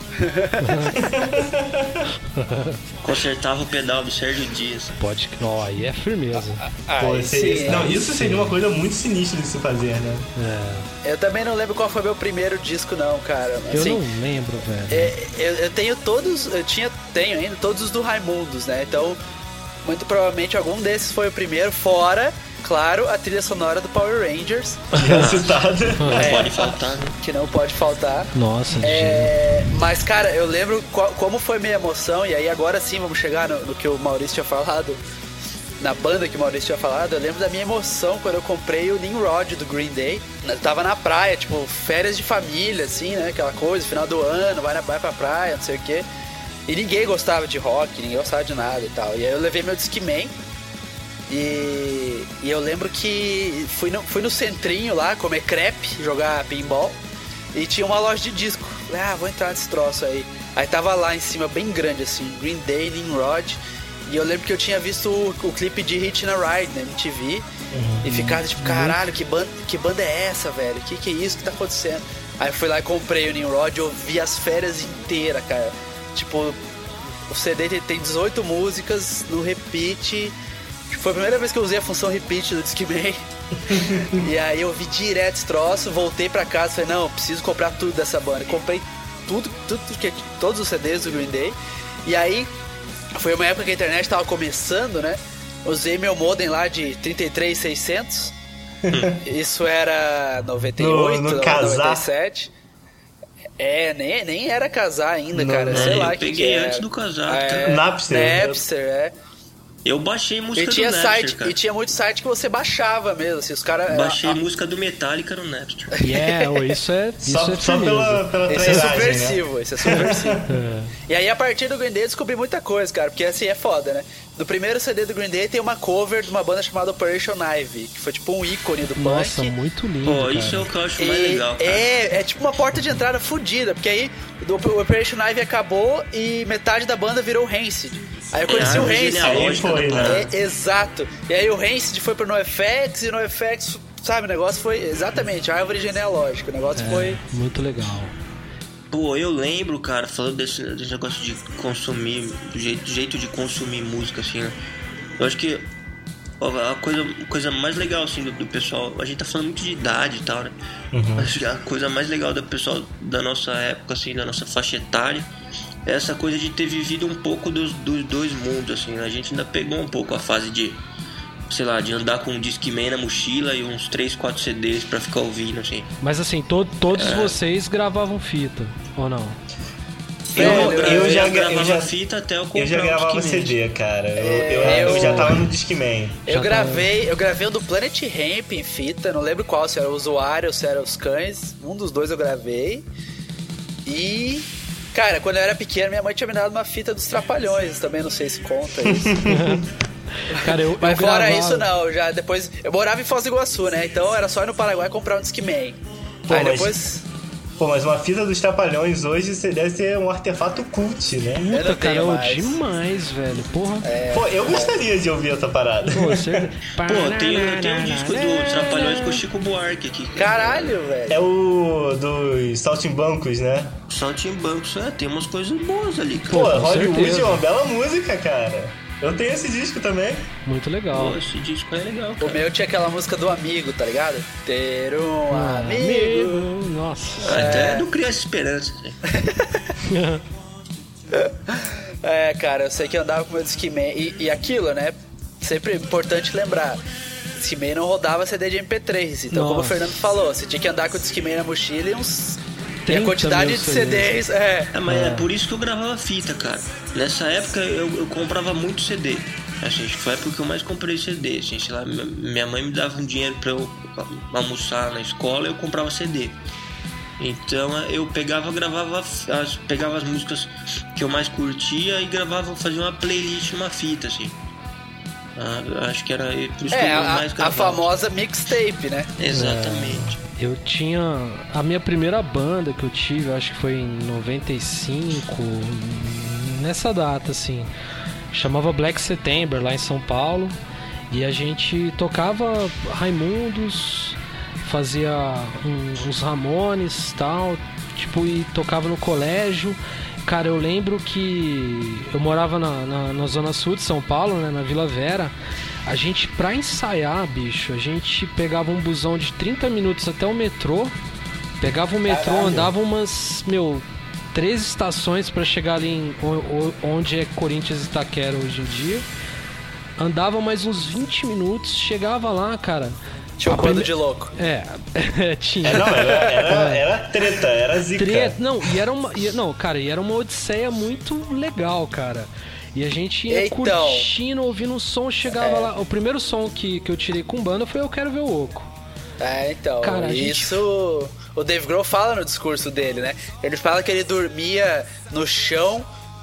E: Consertava o pedal do Sérgio Dias.
C: Pode, ó, aí é firmeza.
B: Ah,
D: Pô,
B: aí
D: seria,
B: sim,
D: não,
B: aí
D: isso
B: sim.
D: seria uma coisa muito sinistra de se fazer, né?
C: É.
B: Eu também não lembro qual foi meu primeiro disco, não, cara.
C: Eu
B: Assim,
C: não lembro, velho.
B: é, eu, eu tenho todos, eu tinha, tenho ainda todos os do Raimundos, né? Então, muito provavelmente algum desses foi o primeiro, fora, claro, a trilha sonora do Power Rangers.
D: Citada.
E: Não
B: É,
E: pode faltar, né?
B: que não pode faltar.
C: Nossa,
B: É, mas, cara, eu lembro qual, como foi minha emoção, e aí agora sim vamos chegar no, no que o Maurício tinha falado, na banda que o Maurício tinha falado. Eu lembro da minha emoção quando eu comprei o Nimrod do Green Day. Eu tava na praia, tipo, férias de família, assim, né? Aquela coisa, final do ano, vai, na, vai pra praia, não sei o quê. E ninguém gostava de rock, ninguém gostava de nada e tal. E aí eu levei meu Discman. E, e eu lembro que fui no, fui no centrinho lá comer crepe, jogar pinball. E tinha uma loja de disco. Falei, ah, vou entrar nesse troço aí. Aí tava lá em cima, bem grande assim, Green Day, Nimrod. E eu lembro que eu tinha visto o, o clipe de Hit na Ride na M T V. Uhum. E ficava tipo, caralho, que banda, que banda é essa, velho? Que que é isso que tá acontecendo? Aí eu fui lá e comprei o Nimrod e ouvi as férias inteiras, cara. Tipo, o C D tem dezoito músicas no repeat. Foi a primeira vez que eu usei a função repeat do Discman. E aí eu vi direto esse troço, voltei pra casa e falei, não, preciso comprar tudo dessa banda. Comprei tudo, tudo que, todos os C Ds do Green Day. E aí, foi uma época que a internet tava começando, né? Usei meu modem lá de trinta e três mil e seiscentos. Isso era noventa e oito,
D: no, no
B: noventa e sete. É, nem, nem era casar ainda, não, cara. Sei
E: é,
B: lá
E: eu
B: que
E: peguei
B: que
E: antes do casar.
B: É,
D: Napster.
B: Napster, é.
E: Eu baixei música
B: e tinha
E: do Napster,
B: site,
E: cara.
B: E tinha muito site que você baixava mesmo, assim, os caras...
E: Baixei
B: a, a...
E: música do Metallica no Napster.
C: Yeah, isso é isso
D: Só,
C: é
D: só pela, pela
B: Esse é
D: trairagem,
B: subversivo,
D: né?
B: esse é subversivo. É. E aí, a partir do Green Day, eu descobri muita coisa, cara, porque assim, é foda, né? No primeiro C D do Green Day tem uma cover de uma banda chamada Operation Ivy, que foi tipo um ícone do punk.
C: Nossa, muito lindo,
E: Pô,
C: cara.
E: isso é o que eu acho mais
B: E
E: legal, cara.
B: É, é tipo uma porta de entrada fodida, porque aí o Operation Ivy acabou e metade da banda virou Rancid. Aí eu conheci
E: é,
B: o Rancid.
D: Aí foi, né?
B: É, exato. E aí o Rancid foi pro NoFX e o NoFX, sabe, o negócio foi exatamente a árvore genealógica. O negócio
C: é,
B: foi...
C: muito legal.
E: Pô, eu lembro, cara, falando desse, desse negócio de consumir, do jeito, do jeito de consumir música, assim, né? Eu acho que a coisa, a coisa mais legal, assim, do, do pessoal... A gente tá falando muito de idade e tal, né? Uhum. Acho que a coisa mais legal do pessoal da nossa época, assim, da nossa faixa etária, é essa coisa de ter vivido um pouco dos, dos dois mundos, assim, né? A gente ainda pegou um pouco a fase de, sei lá, de andar com um Discman na mochila e uns três, quatro C Ds pra ficar ouvindo, assim.
C: Mas assim, to, todos
E: é.
C: vocês gravavam fita, ou não?
D: Eu,
E: eu,
D: eu,
E: eu
D: já
E: gravava
D: eu já,
E: fita até eu comprar
D: eu já gravava
E: um
D: C D, cara. Eu,
B: É,
D: eu,
B: eu-
D: eu já tava no Discman.
B: Eu
C: Já
B: gravei, eu gravei o do Planet Ramp em fita, não lembro qual, se era o usuário ou se era os cães. Um dos dois eu gravei. E, cara, quando eu era pequeno, minha mãe tinha me dado uma fita dos Trapalhões, também não sei se conta isso.
C: Cara, eu,
B: Mas
C: eu
B: fora
C: gravava...
B: isso, não, já depois. Eu morava em Foz do Iguaçu, né? Então era só ir no Paraguai comprar um Discman.
D: Pô,
B: Aí
D: mas-
B: depois.
D: Pô, mas uma fita dos Trapalhões hoje você deve ser um artefato cult, né?
B: Eu não
C: Puta, cara,
B: tenho
C: eu
B: mais.
C: demais, velho. Porra.
B: É,
D: Pô, eu gostaria de ouvir essa parada.
C: Pô, você...
E: Pô, tem, tem um disco do Trapalhões com o Chico Buarque aqui.
B: Caralho, velho.
D: É o dos Saltimbancos, né?
E: Saltimbancos, é, tem umas coisas boas ali, cara.
D: Pô,
C: com
D: Hollywood
C: certeza.
D: é uma bela música, cara. Eu tenho esse disco também.
C: Muito legal.
E: Pô, esse disco é legal, cara.
B: O meu tinha aquela música do amigo, tá ligado? Ter um
C: Ah,
B: amigo.
C: amigo. Nossa.
E: Até do Criança Esperança. Né?
B: É, cara, eu sei que eu andava com o meu Discman. E, e aquilo, né? Sempre é importante lembrar. Discman não rodava C D de M P três. Então,
C: Nossa.
B: como o Fernando falou, você tinha que andar com o Discman na mochila e uns... E a
C: trinta
B: quantidade
C: mil
B: de C Ds,
C: C Ds.
B: é.
E: É, mas é. é por isso que eu gravava fita, cara. Nessa época eu, eu comprava muito C D. Assim, foi a época que eu mais comprei C D. Assim, sei lá, minha mãe me dava um dinheiro pra eu almoçar na escola e eu comprava C D. Então eu pegava, gravava, as, pegava as músicas que eu mais curtia e gravava, fazia uma playlist numa fita, assim. Ah, acho que era por isso
B: É,
E: que eu
B: a,
E: mais gravava.
B: a famosa mixtape, né?
E: Exatamente.
C: É, eu tinha... A minha primeira banda que eu tive, eu acho que foi em noventa e cinco, nessa data, assim. Chamava Black September, lá em São Paulo. E a gente tocava Raimundos, fazia um, uns Ramones e tal, tipo, e tocava no colégio. Cara, eu lembro que eu morava na, na, na zona sul de São Paulo, né, na Vila Vera. A gente, pra ensaiar, bicho, a gente pegava um busão de trinta minutos até o metrô. Pegava o metrô, Caralho. andava umas, meu, três estações pra chegar ali em, onde é Corinthians e Itaquera hoje em dia. Andava mais uns vinte minutos, chegava lá, cara...
B: Tinha um
C: a
B: bando
C: prime...
B: de louco.
C: É, tinha.
D: É, não, era, era, era treta, era zica.
C: Treta, não, e era uma. E, não, cara, e era uma odisseia muito legal, cara. E a gente ia
B: então,
C: curtindo, ouvindo um som, chegava é. lá. O primeiro som que, que eu tirei com banda foi Eu Quero Ver o Oco.
B: É, então,
C: cara,
B: isso gente... o Dave Grohl fala no discurso dele, né? Ele fala que ele dormia no chão,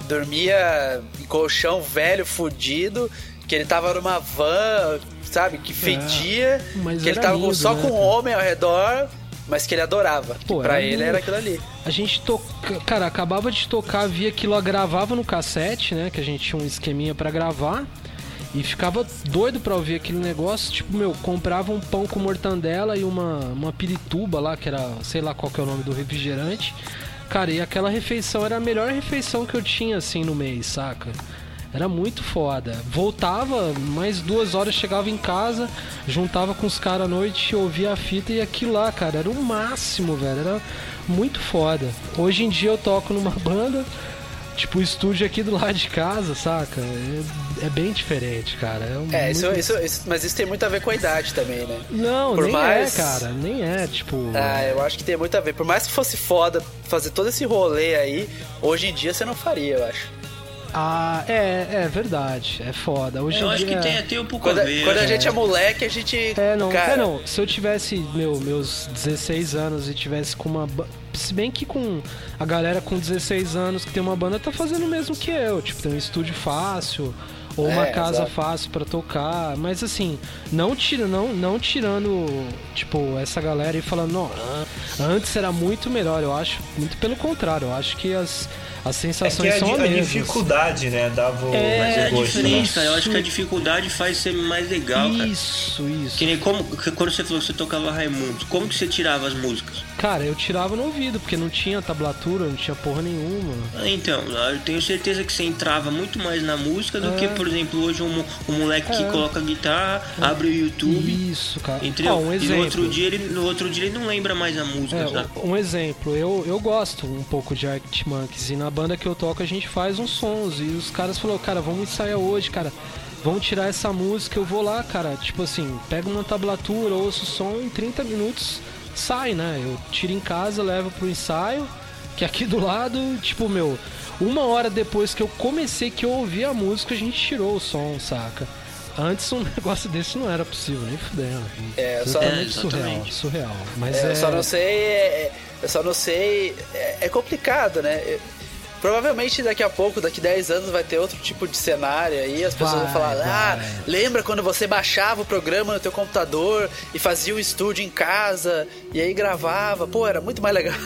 B: dormia em colchão velho, fudido, que ele tava numa van, sabe, que fedia, é, que ele tava lindo, só né, com um homem ao redor, mas que ele adorava. Pô, pra ele lindo. Era aquilo ali.
C: A gente toca, cara, acabava de tocar, via aquilo, gravava no cassete, né, que a gente tinha um esqueminha pra gravar, e ficava doido pra ouvir aquele negócio, tipo, meu, comprava um pão com mortandela e uma, uma pirituba lá, que era, sei lá qual que é o nome do refrigerante, cara, e aquela refeição era a melhor refeição que eu tinha, assim, no mês, saca? Era muito foda. Voltava, mais duas horas chegava em casa, juntava com os caras à noite, ouvia a fita e aquilo lá, cara, era o máximo, velho. Era muito foda. Hoje em dia eu toco numa banda, tipo, o estúdio aqui do lado de casa, saca? É, é bem diferente, cara. É, um
B: é
C: muito...
B: isso, isso, isso, mas isso tem muito a ver com a idade também, né?
C: Não, Por nem mais... é, cara. Nem é, tipo...
B: Ah, eu acho que tem muito a ver. Por mais que fosse foda fazer todo esse rolê aí, hoje em dia você não faria, eu acho.
C: Ah, é, é verdade, é foda. Hoje
E: eu
C: em
E: acho
C: dia...
E: que tem até um pouco
B: quando,
E: a ver.
B: Quando a
E: é.
B: gente é moleque, a gente...
C: É, não,
B: cara...
C: é, não. Se eu tivesse, meu, meus dezesseis anos e tivesse com uma... Se bem que com a galera com dezesseis anos que tem uma banda tá fazendo o mesmo que eu. Tipo, tem um estúdio fácil, ou uma é, casa exato. fácil pra tocar. Mas assim, não, tira, não, não tirando, tipo, essa galera e falando, não, antes era muito melhor. Eu acho, muito pelo contrário, eu acho que as... As sensações
D: é que
C: são
D: a,
C: as
D: a
C: mesmas.
D: dificuldade, né, dava o
C: é,
E: Mas é
D: gosto,
E: diferente,
D: né?
E: cara. Eu acho que a dificuldade faz ser mais legal, cara.
C: Isso, isso.
E: Que nem como, que quando você falou que você tocava Raimundo, como que você tirava as músicas?
C: Cara, eu tirava no ouvido, porque não tinha tablatura, não tinha porra nenhuma.
E: Ah, então, eu tenho certeza que você entrava muito mais na música do
C: é.
E: que, por exemplo, hoje um, um moleque é. que coloca guitarra, é. abre o YouTube.
C: Isso, cara.
E: Entendeu?
C: Ó, um exemplo.
E: E no outro dia ele, no outro dia ele não lembra mais a música,
C: é,
E: sabe?
C: Um exemplo, eu, eu gosto um pouco de Arctic Monkeys, e na banda que eu toco a gente faz uns sons, e os caras falaram, cara, vamos ensaiar hoje, cara. Vamos tirar essa música, eu vou lá, cara. Tipo assim, pego uma tablatura, ouço o som, em trinta minutos sai, né? Eu tiro em casa, levo pro ensaio, que aqui do lado, tipo, meu, uma hora depois que eu comecei, que eu ouvi a música, a gente tirou o som, saca? Antes um negócio desse não era possível, nem fudendo.
B: É,
C: eu
B: só
C: é,
B: muito
C: surreal, surreal. Mas
B: é,
C: é...
B: Eu só não sei, eu só não sei, é, é complicado, né? Eu... Provavelmente daqui a pouco, daqui dez anos, vai ter outro tipo de cenário aí. As pessoas
C: vai,
B: vão falar, ah,
C: vai.
B: lembra quando você baixava o programa no teu computador e fazia o estúdio em casa e aí gravava? Pô, era muito mais legal.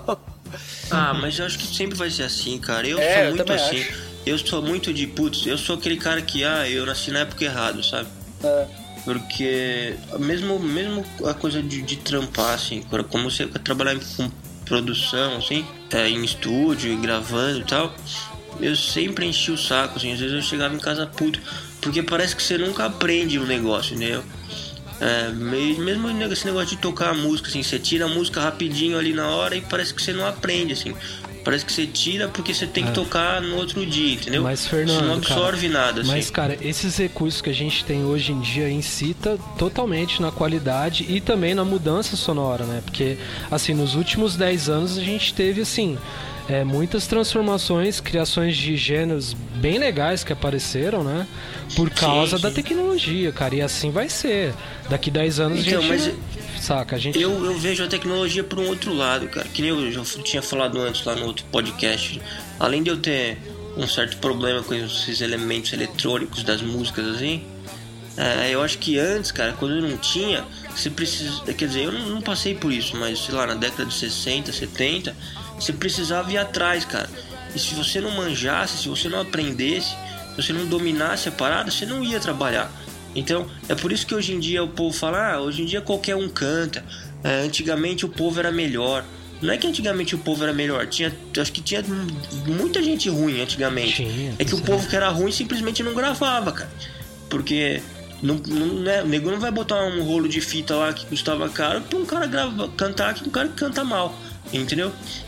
E: Ah, mas eu acho que sempre vai ser assim, cara. Eu
B: é,
E: sou
B: eu
E: muito assim.
B: Acho.
E: Eu sou muito de, putz, eu sou aquele cara que, ah, eu nasci na época errada, sabe?
B: É.
E: Porque mesmo, mesmo a coisa de, de trampar, assim, como você trabalhar com produção, assim, é, em estúdio, gravando e tal, eu sempre enchi o saco, assim, às vezes eu chegava em casa puto, porque parece que você nunca aprende o negócio, entendeu? É, mesmo esse negócio de tocar a música, assim, você tira a música rapidinho ali na hora e parece que você não aprende, assim. Parece que você tira porque você tem que é. tocar no outro dia, entendeu?
C: Mas, Fernando,
E: você não absorve
C: cara,
E: nada, assim.
C: Mas, cara, esses recursos que a gente tem hoje em dia incita totalmente na qualidade e também na mudança sonora, né? Porque, assim, nos últimos dez anos a gente teve, assim... É, muitas transformações, criações de gêneros bem legais que apareceram, né? Por causa sim, sim. da tecnologia, cara. E assim vai ser. Daqui dez anos então, a gente... Mas saca, a gente...
E: Eu, eu vejo a tecnologia por um outro lado, cara. Que nem eu já tinha falado antes lá no outro podcast. Além de eu ter um certo problema com esses elementos eletrônicos das músicas, assim... É, eu acho que antes, cara, quando eu não tinha... Você precisa... Quer dizer, eu não, não passei por isso, mas, sei lá, na década de sessenta, setenta... Você precisava ir atrás, cara. E se você não manjasse, se você não aprendesse, se você não dominasse a parada, você não ia trabalhar. Então, é por isso que hoje em dia o povo fala, ah, hoje em dia qualquer um canta. É, antigamente o povo era melhor. Não é que antigamente o povo era melhor. Tinha, acho que tinha muita gente ruim antigamente. Tinha, é que o povo que era ruim simplesmente não gravava, cara. Porque não, não, né, o nego não vai botar um rolo de fita lá que custava caro pra um cara grava, cantar que um cara que canta mal. Entendeu?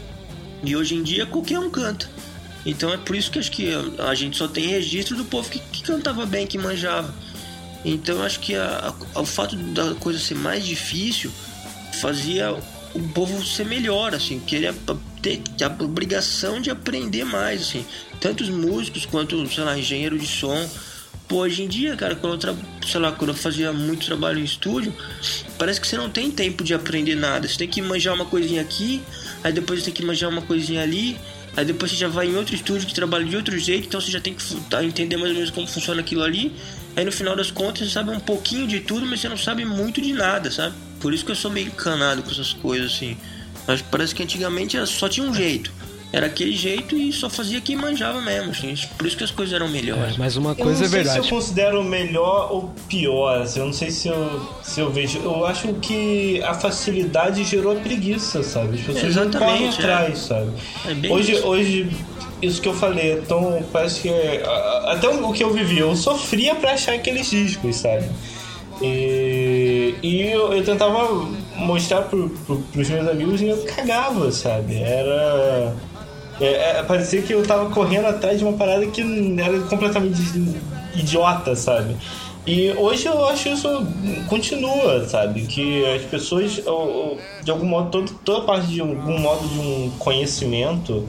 E: E hoje em dia qualquer um canta. Então é por isso que acho que a gente só tem registro do povo que, que cantava bem, que manjava. Então acho que a, a, o fato da coisa ser mais difícil fazia o povo ser melhor, assim, querer ter a obrigação de aprender mais, assim. Tanto os músicos quanto, sei lá, engenheiro de som. Pô, hoje em dia, cara, quando eu, tra... sei lá, quando eu fazia muito trabalho em estúdio, parece que você não tem tempo de aprender nada. Você tem que manjar uma coisinha aqui, aí depois você tem que manjar uma coisinha ali, aí depois você já vai em outro estúdio que trabalha de outro jeito, então você já tem que entender mais ou menos como funciona aquilo ali. Aí no final das contas você sabe um pouquinho de tudo, mas você não sabe muito de nada, sabe? Por isso que eu sou meio encanado com essas coisas, assim. Mas parece que antigamente só tinha um jeito. Era aquele jeito e só fazia quem manjava mesmo, assim. Por isso que as coisas eram melhores.
C: É, mas uma coisa é verdade.
D: Eu não sei se eu considero melhor ou pior, assim. Eu não sei se eu, se eu vejo... Eu acho que a facilidade gerou a preguiça, sabe? As pessoas não correm atrás, é. sabe? É hoje, isso. hoje, isso que eu falei, então parece que... É, até o que eu vivi, eu sofria pra achar aqueles discos, sabe? E, e eu, eu tentava mostrar pro, pro, pros meus amigos e eu cagava, sabe? Era... É, é, parecia que eu tava correndo atrás de uma parada que era completamente idiota, sabe? E hoje eu acho isso continua, sabe? Que as pessoas, de algum modo, toda, toda parte de algum modo de um conhecimento,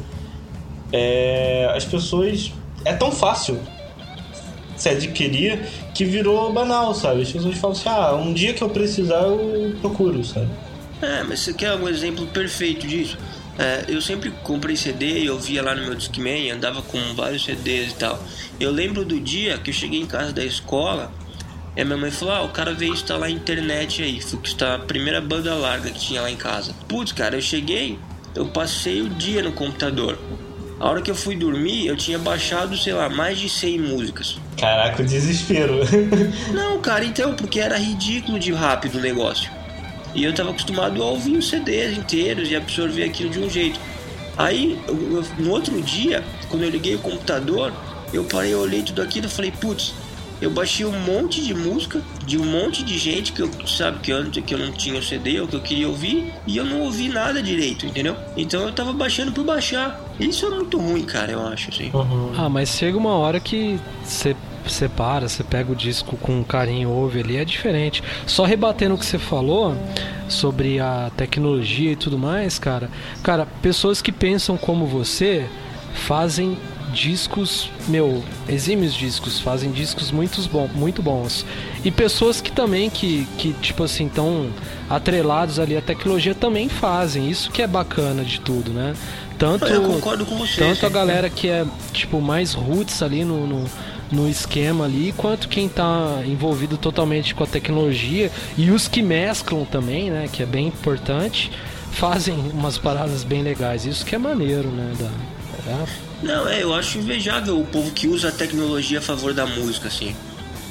D: é, as pessoas... É tão fácil se adquirir que virou banal, sabe? As pessoas falam assim, ah, um dia que eu precisar eu procuro, sabe?
E: É, mas você quer um exemplo perfeito disso? É, eu sempre comprei C D e eu via lá no meu Discman, andava com vários C Ds e tal. Eu lembro do dia que eu cheguei em casa da escola e a minha mãe falou, ah, o cara veio instalar a internet aí, foi instalar a primeira banda larga que tinha lá em casa. Putz, cara, eu cheguei, eu passei o dia no computador. A hora que eu fui dormir, eu tinha baixado, sei lá, mais de cem músicas.
D: Caraca, o desespero.
E: Não, cara, então, porque era ridículo de rápido o negócio. E eu tava acostumado a ouvir os C Ds inteiros e absorver aquilo de um jeito. Aí, eu, eu, no outro dia, quando eu liguei o computador, eu parei, eu olhei tudo aquilo e falei, putz, eu baixei um monte de música de um monte de gente que eu, sabe, que eu, que eu não tinha o C D ou que eu queria ouvir e eu não ouvi nada direito, entendeu? Então eu tava baixando por baixar. Isso é muito ruim, cara, eu acho, assim.
C: Uhum. Ah, mas chega uma hora que você separa, você pega o disco com carinho, ouve ali, é diferente. Só rebatendo o que você falou sobre a tecnologia e tudo mais, cara. Cara, pessoas que pensam como você fazem discos, meu, exímios discos, fazem discos muito, bom, muito bons. E pessoas que também, que, que tipo assim, estão atrelados ali à tecnologia também fazem. Isso que é bacana de tudo, né? Tanto,
E: eu concordo com você.
C: Tanto a galera que é, tipo, mais roots ali no... no no esquema ali, quanto quem tá envolvido totalmente com a tecnologia e os que mesclam também, né, que é bem importante, fazem umas paradas bem legais. Isso que é maneiro, né, da...
E: é. Não, é, eu acho invejável o povo que usa a tecnologia a favor da música, assim.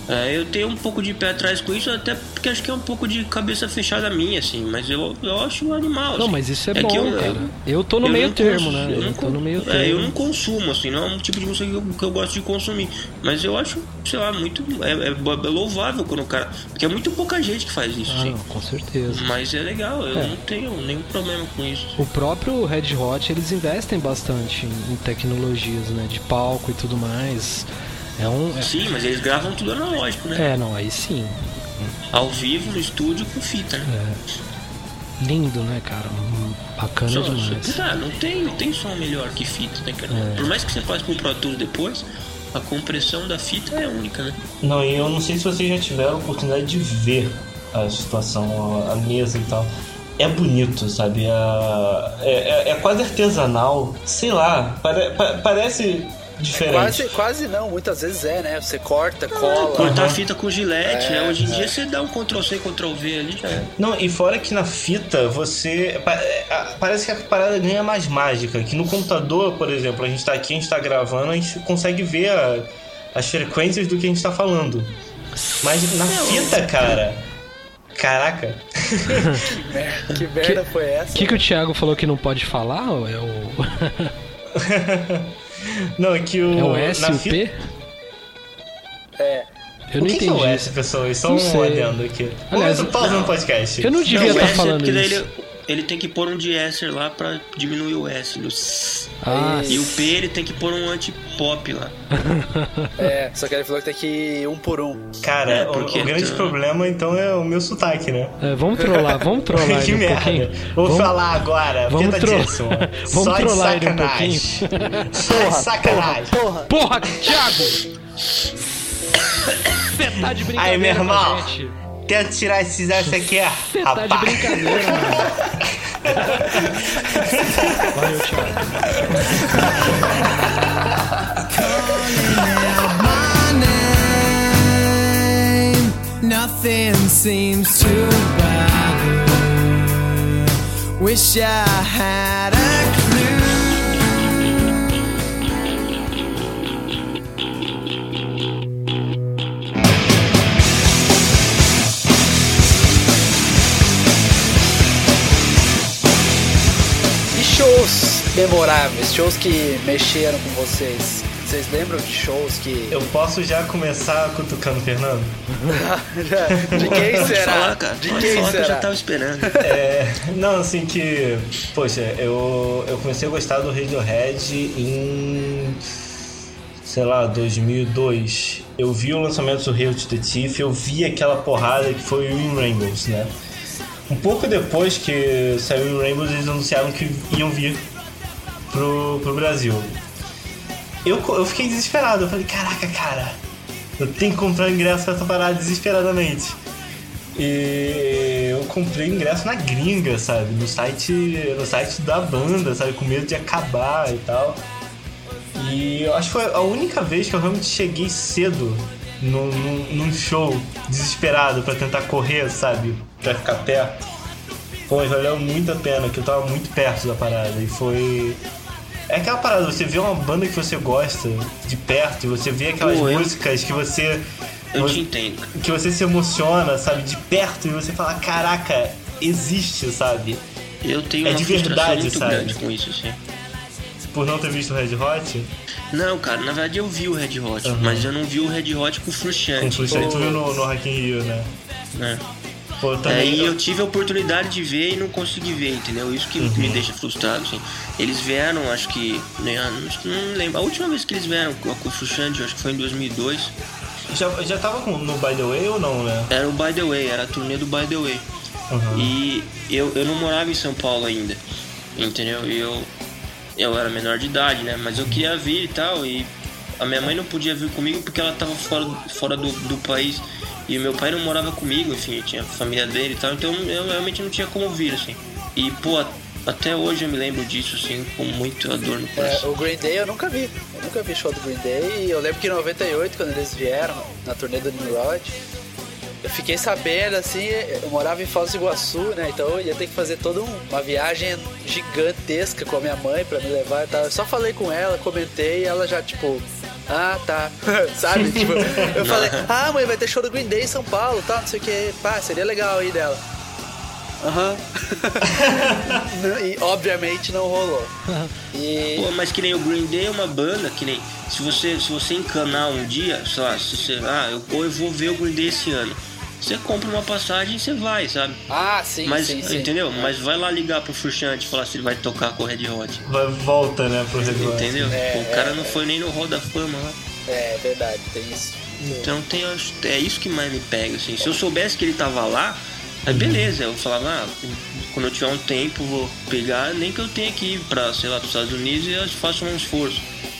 E: É, eu tenho um pouco de pé atrás com isso, até porque acho que é um pouco de cabeça fechada minha, assim, mas eu, eu acho um animal.
C: Não,
E: assim.
C: mas isso é,
E: é
C: bom,
E: que eu,
C: cara.
E: Eu,
C: eu tô no
E: eu
C: meio termo,
E: consumo,
C: né?
E: Eu,
C: eu
E: não,
C: tô no meio termo.
E: É, eu não consumo, assim, não é um tipo de música que eu, que eu gosto de consumir. Mas eu acho, sei lá, muito. É, é, é louvável quando o cara. Porque é muito pouca gente que faz isso,
C: Ah,
E: assim.
C: não, com certeza.
E: Mas é legal, eu
C: É.
E: não tenho nenhum problema com isso.
C: O próprio Red Hot, eles investem bastante em, em tecnologias, né? De palco e tudo mais. É um. É...
E: Sim, mas eles gravam tudo analógico, né?
C: É, não, aí sim.
E: Ao vivo, no estúdio, com fita, né?
C: É. Lindo, né, cara? Hum, Bacana
E: Só,
C: demais.
E: só, tá, não tem, não tem som melhor que fita, né, cara?
C: É.
E: Por mais que você faça pro Pro Tools depois, a compressão da fita é única, né?
D: Não, e eu não sei se vocês já tiveram a oportunidade de ver a situação, a, a mesa e tal. É bonito, sabe? É, é, é quase artesanal. Sei lá, pare, pa, parece diferente.
B: Quase, quase não, muitas vezes é, né? Você corta, cola.
E: Cortar
D: Uhum.
E: a fita com gilete,
B: É,
E: né? Hoje em
B: é.
E: dia você dá um control C, control V ali, já é.
D: Não, e fora que na fita você. pa- a- Parece que a parada ganha mais mágica. Que no computador, por exemplo, a gente tá aqui, a gente tá gravando, a gente consegue ver a- as frequências do que a gente tá falando. Mas na fita, cara. Caraca.
B: Que merda foi essa?
C: O que, que o Thiago falou que não pode falar? Ou é o.
D: Não, é que o.
C: É o S
D: na
C: e o
D: fita-
C: P?
B: É.
C: Eu
D: o
C: não
D: que, que
C: entendi.
D: é o S, pessoal? Só
C: Não
D: um
C: sei.
D: adendo aqui.
C: Aliás,
D: Aliás, pausa no podcast.
C: Eu não devia
E: Não, o
C: estar
E: S é
C: falando
E: porque daí
C: isso.
E: ele, ele tem que pôr um deesser lá pra diminuir o S. No s.
C: Ah,
E: E o P ele tem que pôr um anti-pop lá.
B: É, só que ele falou que tem que ir um por um.
D: Cara,
E: É,
D: o,
E: porque
D: o grande
E: tu-
D: problema então é o meu sotaque, né?
C: é, vamos trollar, vamos trollar
D: que
C: ele um
D: merda.
C: pouquinho.
D: Vou
C: Vamos-
D: falar agora,
C: vamos
D: Peta
C: tro-
D: Jackson.
C: vamos
D: Só de
C: trollar ele um
D: sacanagem. Só de sacanagem.
B: Porra!
C: Porra, Thiago! Você tá de brincadeira
D: Aí, meu
C: com a
D: irmão.
C: gente.
D: Tenta tirar esses S aqui,
C: Você tá de
D: rapaz.
C: brincadeira, mano. Valeu, Thiago.
F: Nothing seems to bother. Wish I had a clue.
B: E shows memoráveis, shows que mexeram com vocês. Vocês lembram de shows que.
D: Eu posso já começar cutucando o Fernando?
B: De quem
E: Pode
B: será?
E: falar, cara.
B: De
E: Pode
B: quem
E: falar que eu já
B: será?
E: tava esperando.
D: É, não, assim que... Poxa, eu, eu comecei a gostar do Radiohead em... Sei lá, dois mil e dois. Eu vi o lançamento do Hail to the Thief, eu vi aquela porrada que foi o In Rainbows, né? Um pouco depois que saiu o In Rainbows, eles anunciaram que iam vir pro, pro Brasil. Eu, eu fiquei desesperado, eu falei, caraca, cara, eu tenho que comprar ingresso pra essa parada desesperadamente. E eu comprei ingresso na gringa, sabe? No site, no site da banda, sabe? Com medo de acabar e tal. E eu acho que foi a única vez que eu realmente cheguei cedo num, num, num show, desesperado pra tentar correr, sabe? Pra ficar perto. Pô, valeu muito a pena, que eu tava muito perto da parada. E foi... É aquela parada, você vê uma banda que você gosta de perto, e você vê aquelas
E: Pô, eu-
D: músicas que você...
E: Eu
D: você-
E: te entendo.
D: que você se emociona, sabe, de perto, e você fala, caraca, existe, sabe?
E: Eu tenho
D: É
E: uma
D: de
E: frustração
D: verdade,
E: muito
D: sabe?
E: grande com isso, assim.
D: Por não ter visto o Red Hot,
E: Não, cara, na verdade eu vi o Red Hot,
D: Uhum.
E: mas eu não vi o Red Hot com
D: com
E: Frustrante.
D: frustrante, tu viu no, no Rock in Rio, né?
E: Né?
D: Pô, também...
E: Aí eu tive a oportunidade de ver e não consegui ver, entendeu? Isso que
D: Uhum.
E: me deixa frustrado, assim. Eles vieram, acho que... Né, acho que não lembro. A última vez que eles vieram com o Frustrante, acho que foi em dois mil e dois.
D: Já, já tava com- no By The Way ou não, né?
E: Era o By The Way, era a turnê do By The Way.
D: Uhum.
E: E eu, eu não morava em São Paulo ainda, entendeu? E eu, eu era menor de idade, né? Mas eu queria vir e tal, e a minha mãe não podia vir comigo porque ela tava fora, fora do, do país. E meu pai não morava comigo, enfim, tinha a família dele e tal, então eu realmente não tinha como vir, assim. E, pô, até hoje eu me lembro disso, assim, com muita dor no
B: É,
E: coração.
B: o Green Day eu nunca vi. Eu nunca vi show do Green Day. E eu lembro que em noventa e oito, quando eles vieram na turnê do Nimrod, eu fiquei sabendo, assim, eu morava em Foz do Iguaçu, né? Então eu ia ter que fazer toda um- uma viagem gigantesca com a minha mãe pra me levar e tal. Eu só falei com ela, comentei e ela já, tipo, Ah, tá. Sabe? Tipo, eu falei, ah, mãe, vai ter show do Green Day em São Paulo, tal, não sei o que. Pá, seria legal aí dela. Aham. Uhum. E obviamente não rolou. E...
E: Pô, mas que nem o Green Day é uma banda que nem... Se você, se você encanar um dia, sei lá, se você... Ah, eu, ou eu vou ver o Green Day esse ano. Você compra uma passagem e você vai, sabe?
B: Ah, sim,
E: mas,
B: sim, sim.
E: Entendeu? Mas vai lá ligar pro Frusciante e falar se ele vai tocar com o Red Hot.
D: Vai, volta, né, pro Red Hot.
E: Entendeu?
B: É,
E: o cara
B: é,
E: não
B: é.
E: foi nem no Hall da Fama lá.
B: É, verdade, tem isso.
E: Então tem, é isso que mais me pega, assim. Se eu soubesse que ele tava lá, aí beleza, eu falava, ah, quando eu tiver um tempo vou pegar, nem que eu tenha que ir pra, sei lá, pros Estados Unidos e eu faço um esforço.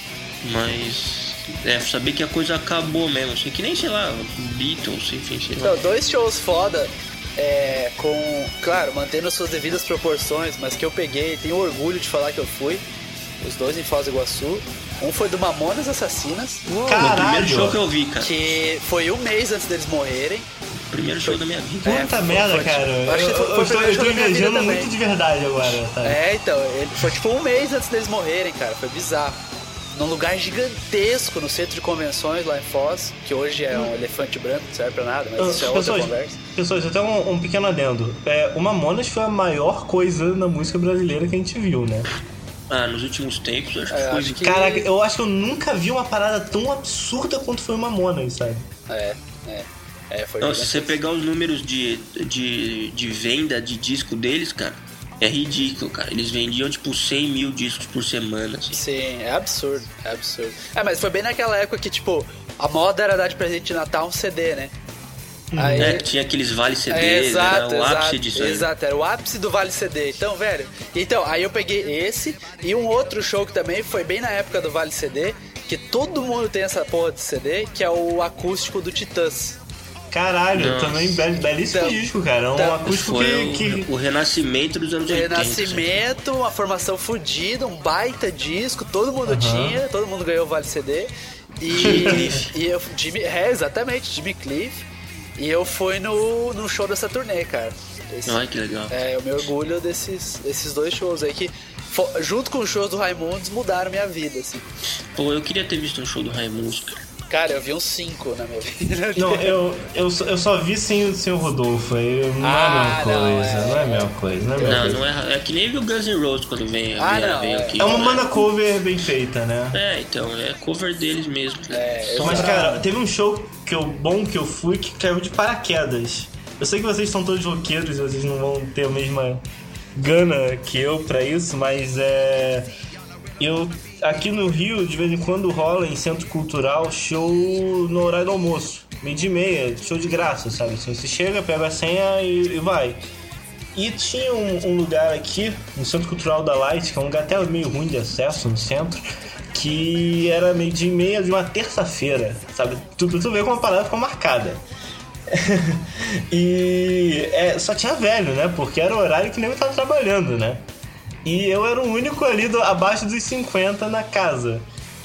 E: Mas é saber que a coisa acabou mesmo, assim, que nem, sei lá, Beatles, enfim, sei lá.
B: Então, dois shows foda, é, com, claro, mantendo suas devidas proporções, mas que eu peguei, tenho orgulho de falar que eu fui, os dois em Foz do Iguaçu. Um foi do Mamonas Assassinas.
E: Uou, o primeiro show que eu vi, cara.
B: Que foi um mês antes deles morrerem.
E: Primeiro show da minha vida.
D: Puta
B: É,
D: merda,
B: foi,
D: cara.
B: eu acho que foi-
D: eu,
B: foi
D: eu,
B: o primeiro
D: eu
B: show
D: tô
B: da minha vida
D: invejando
B: também.
D: muito de verdade agora, sabe?
B: É, então, ele foi tipo um mês antes deles morrerem, cara. Foi bizarro. Num lugar gigantesco no centro de convenções lá em Foz, que hoje é um elefante branco, não serve pra nada, mas isso é outra
D: Pessoas,
B: conversa.
D: pessoas, até um, um pequeno adendo. É, o Mamonas foi a maior coisa na música brasileira que a gente viu, né?
E: Ah, nos últimos tempos, acho que
B: É,
E: foi.
B: acho que-
D: Caraca, eu acho que eu nunca vi uma parada tão absurda quanto foi o Mamonas, sabe?
B: É, é. É, foi
E: Não, se você
B: gigantesco.
E: pegar os números de, de, de venda de disco deles, cara, é ridículo, cara. Eles vendiam tipo cem mil discos por semana, assim.
B: Sim, é absurdo, é absurdo. É, mas foi bem naquela época que, tipo, a moda era dar de presente de Natal um C D, né? Aí,
E: É, tinha aqueles vale C Ds,
B: é, exato,
E: era o
B: exato,
E: ápice disso aí.
B: exato, era o ápice do Vale C D. Então, velho, então, aí eu peguei esse e um outro show que também foi bem na época do Vale C D, que todo mundo tem essa porra de C D, que é o acústico do Titãs.
D: Caralho,
E: Nossa.
D: também bel- belíssimo
B: Então,
D: disco, cara. É um
B: então,
D: acústico
E: Foi
D: que,
E: o,
D: que...
E: o renascimento dos anos oitenta.
B: Renascimento, uma formação fodida, um baita disco, todo mundo tinha, todo mundo ganhou o Vale C D. E, e eu, Jimmy, é, exatamente, Jimmy Cliff. E eu fui no, no show dessa turnê, cara. Esse,
E: Ai, que legal.
B: é, eu me orgulho desses, desses dois shows aí que, fo- junto com os shows do Raimundos, mudaram minha vida, assim.
E: Pô, eu queria ter visto um show do Raimundos, cara.
B: Cara, eu vi uns cinco na minha vida.
D: Não, eu, eu, só- eu só vi sem, o- sem o Rodolfo. Aí não
B: Ah,
D: é a
B: não,
D: mesma coisa,
B: é-
D: não é a mesma coisa, não é a mesma
E: Não,
D: coisa.
E: não é. É que nem o Guns N' Roses quando vem,
B: Ah,
E: vem,
B: não,
E: vem
B: é.
E: aqui.
D: É uma
E: né?
D: banda cover bem feita, né?
E: É, então, é cover deles mesmo. Né?
B: É,
E: Só
D: Mas,
B: exato.
D: cara, teve um show que eu, bom que eu fui que caiu de paraquedas. Eu sei que vocês são todos roqueiros, vocês não vão ter a mesma gana que eu pra isso, mas é... Eu, aqui no Rio, de vez em quando rola em centro cultural show no horário do almoço. Meio de meia, show de graça, sabe? Assim, você chega, pega a senha e, e vai. E tinha um, um lugar aqui, no Centro Cultural da Light, que é um lugar até meio ruim de acesso no centro, que era meio de meia de uma terça-feira, sabe? Tu, tu vê como a parada ficou marcada. E é, só tinha velho, né? Porque era o horário que nem eu tava trabalhando, né? E eu era o único ali do, abaixo dos cinquenta na casa.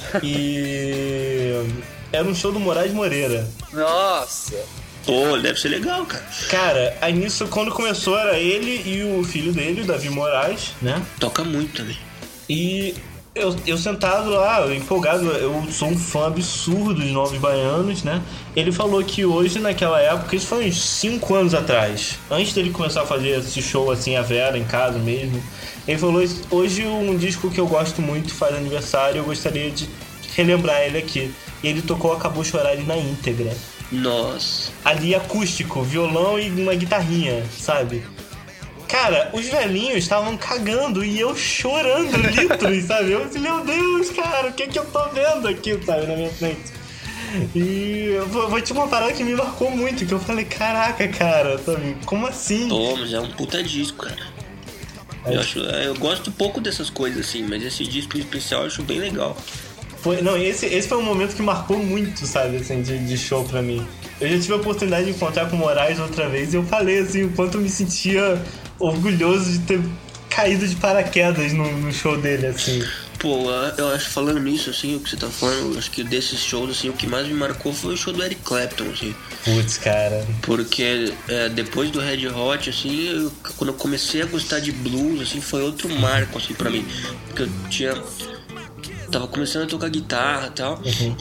D: E era um show do Moraes Moreira.
B: Nossa.
E: Pô, deve ser legal, cara.
D: Cara, aí nisso, quando começou, era ele e o filho dele, o Davi Moraes, né?
E: Toca muito também.
D: E eu, eu sentado lá, empolgado, eu sou um fã absurdo de Novos Baianos, né? Ele falou que hoje, naquela época, isso foi uns cinco anos atrás, antes dele começar a fazer esse show assim, a Vera, em casa mesmo, ele falou, hoje um disco que eu gosto muito faz aniversário, eu gostaria de relembrar ele aqui. E ele tocou Acabou Chorar na íntegra.
E: Nossa.
D: Ali acústico, violão e uma guitarrinha, sabe? Cara, os velhinhos estavam cagando e eu chorando litros, sabe? Eu disse, meu Deus, cara, o que que eu tô vendo aqui, sabe, na minha frente? E eu vou, vou te uma parada que me marcou muito, que eu falei, caraca, cara, sabe? Como assim?
E: Pô, mas é um puta disco, cara. Eu, acho, eu gosto pouco dessas coisas assim, mas esse disco em especial eu acho bem legal.
D: Foi, não, esse, esse foi um momento que marcou muito, sabe, assim, de, de show pra mim. Eu já tive a oportunidade de encontrar com o Moraes outra vez e eu falei, assim, o quanto eu me sentia orgulhoso de ter caído de paraquedas no, no show dele, assim.
E: Pô, eu acho, falando nisso, assim, o que você tá falando, eu acho que desses shows, assim, o que mais me marcou foi o show do Eric Clapton, assim.
D: Putz, cara.
E: Porque é, depois do Red Hot, assim, eu, quando eu comecei a gostar de blues, assim, foi outro marco, assim, pra mim. Porque eu tinha... tava começando a tocar guitarra e tal.
D: Uhum.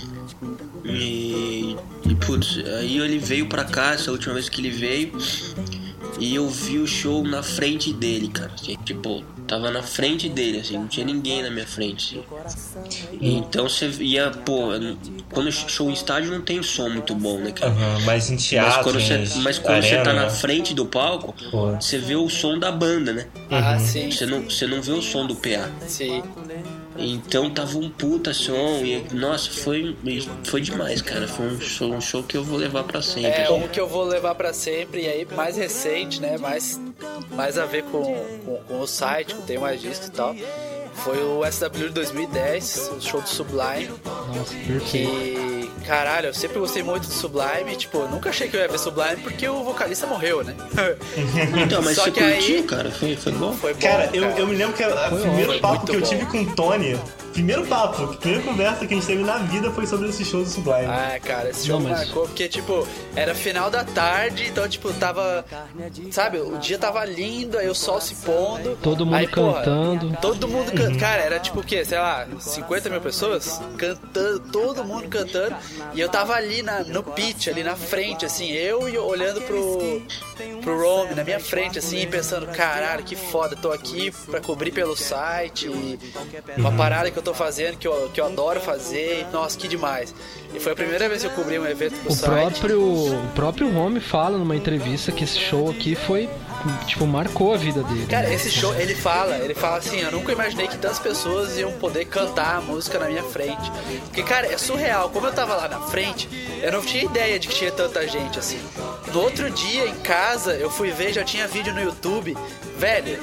E: E, e putz, aí ele veio pra cá, essa última vez que ele veio, e eu vi o show na frente dele, cara. Assim, tipo, tava na frente dele, assim, não tinha ninguém na minha frente. Assim. Então você ia, pô, quando show em estádio não tem som muito bom, né, cara?
D: Uhum, mas em teatro,
E: mas quando você, mas quando
D: arena,
E: você tá na frente do palco,
D: pô.
E: Você vê o som da banda, né?
B: Ah, sim.
E: Você não, você não vê o som do P A.
B: Sim.
E: Então tava um puta som e, nossa, foi, foi demais, cara. Foi um show, um show que eu vou levar pra sempre.
B: É,
E: assim.
B: um que eu vou levar pra sempre, e aí mais recente, né? Mais, mais a ver com, com, com o site, com Tem Mais Discos e tal. Foi o S W de dois mil e dez, o show do Sublime.
C: Nossa, perfeito.
B: Que, caralho, eu sempre gostei muito do Sublime. Tipo, eu nunca achei que eu ia ver Sublime porque o vocalista morreu, né?
E: Então, mas
B: Só
E: você
B: que
E: curtiu,
B: aí-
E: cara? Foi, foi bom?
B: Foi bom.
D: Cara, eu, eu me lembro que o primeiro
B: Foi
D: papo
B: muito
D: que eu
B: bom.
D: tive com o Tony, primeiro papo, a primeira conversa que a gente teve na vida foi sobre esse show do Sublime.
B: Ah, cara, esse show
C: Não, mas-
B: marcou porque, tipo, era final da tarde, então, tipo, tava. Sabe, o dia tava lindo, aí o sol se pondo.
C: Todo mundo
B: aí, porra,
C: cantando.
B: todo mundo cantando. Cara, era tipo o quê? Sei lá, cinquenta mil pessoas cantando, todo mundo cantando. E eu tava ali na, no pitch, ali na frente, assim, eu e olhando pro, pro Rome, na minha frente, assim, pensando, caralho, que foda, tô aqui pra cobrir pelo site. E uma parada que eu tô fazendo, que eu, que eu adoro fazer. E, nossa, que demais. E foi a primeira vez que eu cobri um evento pro
C: O
B: site.
C: próprio, o próprio Home fala numa entrevista que esse show aqui foi, tipo, marcou a vida dele.
B: Cara, esse show, ele fala, ele fala assim, eu nunca imaginei que tantas pessoas iam poder cantar a música na minha frente. Porque, cara, é surreal. Como eu tava lá na frente, eu não tinha ideia de que tinha tanta gente, assim. No outro dia, em casa, eu fui ver, já tinha vídeo no YouTube. Velho,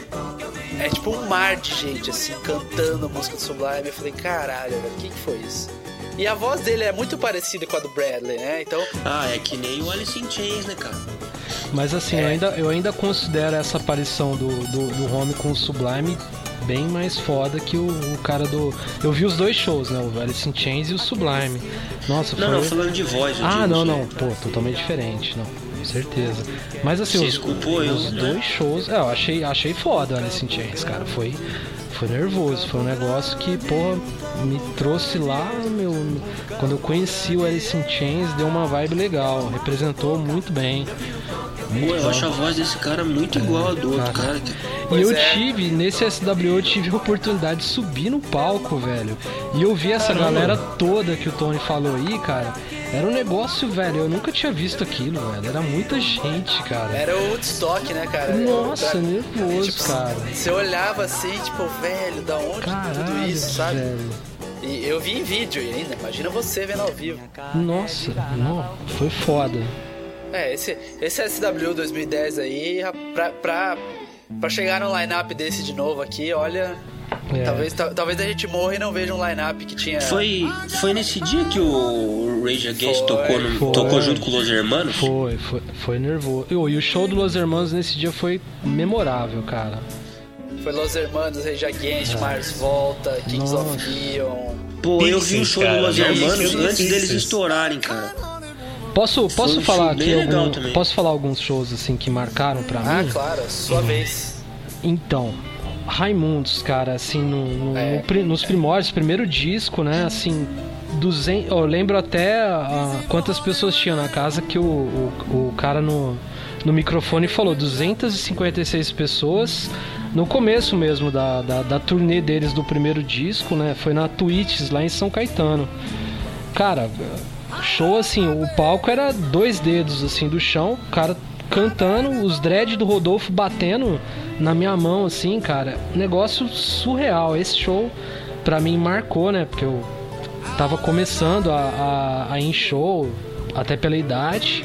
B: é tipo um mar de gente, assim, cantando a música do Sublime. Eu falei, caralho, velho, o que que foi isso? E a voz dele é muito parecida com a do Bradley, né? Então,
E: Ah, é que nem o Alice in Chains, né, cara?
C: Mas assim, eu, ainda, eu ainda considero essa aparição do, do, do Home com o Sublime bem mais foda que o, o cara do... Eu vi os dois shows, né? O Alice in Chains e o Sublime. Nossa,
E: Não,
C: foi...
E: não, falando de voz. eu
C: Ah,
E: digo,
C: não,
E: assim.
C: não. Pô, totalmente diferente, não. Com certeza. Mas assim,
E: Você
C: os,
E: esculpou eu,
C: os
E: né?
C: dois shows... É, eu achei, achei foda o Alice in Chains, cara. Foi, foi nervoso. Foi um negócio que, porra, me trouxe lá, meu... Quando eu conheci o Alice in Chains, deu uma vibe legal. Representou muito bem. Muito
E: Pô, eu
C: bom.
E: acho a voz desse cara muito igual a do outro
C: cara.
E: cara.
C: E
B: Pois
C: eu
B: é.
C: tive, nesse S W eu tive a oportunidade de subir no palco, velho. E eu vi essa
D: Caramba.
C: galera toda que o Tony falou aí, cara. Era um negócio, velho, eu nunca tinha visto aquilo, velho. Era muita gente, cara.
B: era o Woodstock, né, cara?
C: Nossa,
B: Pra-
C: nervoso,
B: tipo,
C: cara.
B: Você olhava assim, tipo, velho, da onde tudo
C: Caralho,
B: isso, sabe?
C: velho.
B: E eu vi em vídeo ainda, imagina você vendo ao vivo.
C: Nossa, não, foi foda.
B: É, esse, esse S W dois mil e dez aí, pra, pra, pra chegar num line-up desse de novo aqui, olha...
C: É.
B: Talvez, tal- talvez a gente morra e não veja um line-up que tinha...
E: Foi, foi nesse dia que o Rage Against
B: Foi,
E: tocou, no-
C: foi.
E: tocou junto com os Hermanos?
C: Foi, foi, foi nervoso. E, o- e o show do Los Hermanos nesse dia foi memorável, cara.
B: Foi Los Hermanos, Rage Against, Mars Volta, Kings
C: Nossa.
B: of Leon...
E: Pô, eu vi o
D: Pixies,
E: show
D: cara,
E: do Los
D: não,
E: Hermanos
D: Pixies,
E: antes deles
D: Pixies.
E: estourarem, cara.
C: Posso, posso
E: um
C: falar
E: show bem
C: aqui
E: legal
C: algum,
E: também.
C: posso falar alguns shows assim que marcaram pra
B: Ah,
C: mim?
B: claro, sua vez.
C: Então, Raimundos, cara, assim, no, no-
B: É.
C: no pri- nos primórdios, primeiro disco, né, assim, duzentos, eu lembro até ah, quantas pessoas tinham na casa que o, o, o cara no, no microfone falou, duzentas e cinquenta e seis pessoas, no começo mesmo da, da, da turnê deles do primeiro disco, né, foi na Twitches, lá em São Caetano. Cara, show assim, o palco era dois dedos assim do chão, o cara cantando, os dread do Rodolfo batendo na minha mão assim, cara, negócio surreal. Esse show pra mim marcou, né, porque eu tava começando a, a, a ir em show, até pela idade,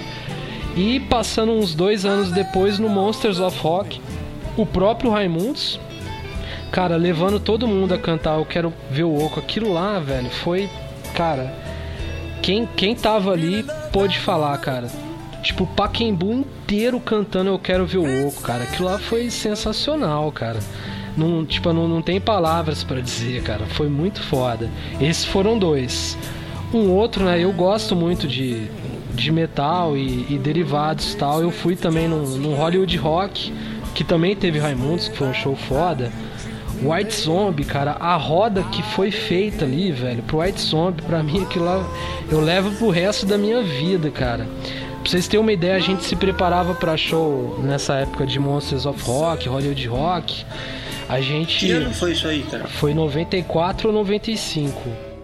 C: e passando uns dois anos depois no Monsters of Rock, o próprio Raimundos, cara, levando todo mundo a cantar Eu Quero Ver o Oco, aquilo lá, velho, foi, cara, quem, quem tava ali pôde falar, cara. Tipo, o Pacaembu inteiro cantando Eu Quero Ver o Oco, cara. Aquilo lá foi sensacional, cara. Não, tipo, não, não tem palavras pra dizer, cara. Foi muito foda. Esses foram dois. Um outro, né? Eu gosto muito de, de metal e, e derivados e tal. Eu fui também num, num Hollywood Rock, que também teve Raimundos, que foi um show foda. White Zombie, cara, a roda que foi feita ali, velho, pro White Zombie, pra mim aquilo lá eu levo pro resto da minha vida, cara. Pra vocês terem uma ideia, a gente se preparava pra show nessa época de Monsters of Rock, Hollywood Rock. A gente...
E: Que ano foi isso aí, cara?
C: Foi noventa e quatro ou noventa e cinco.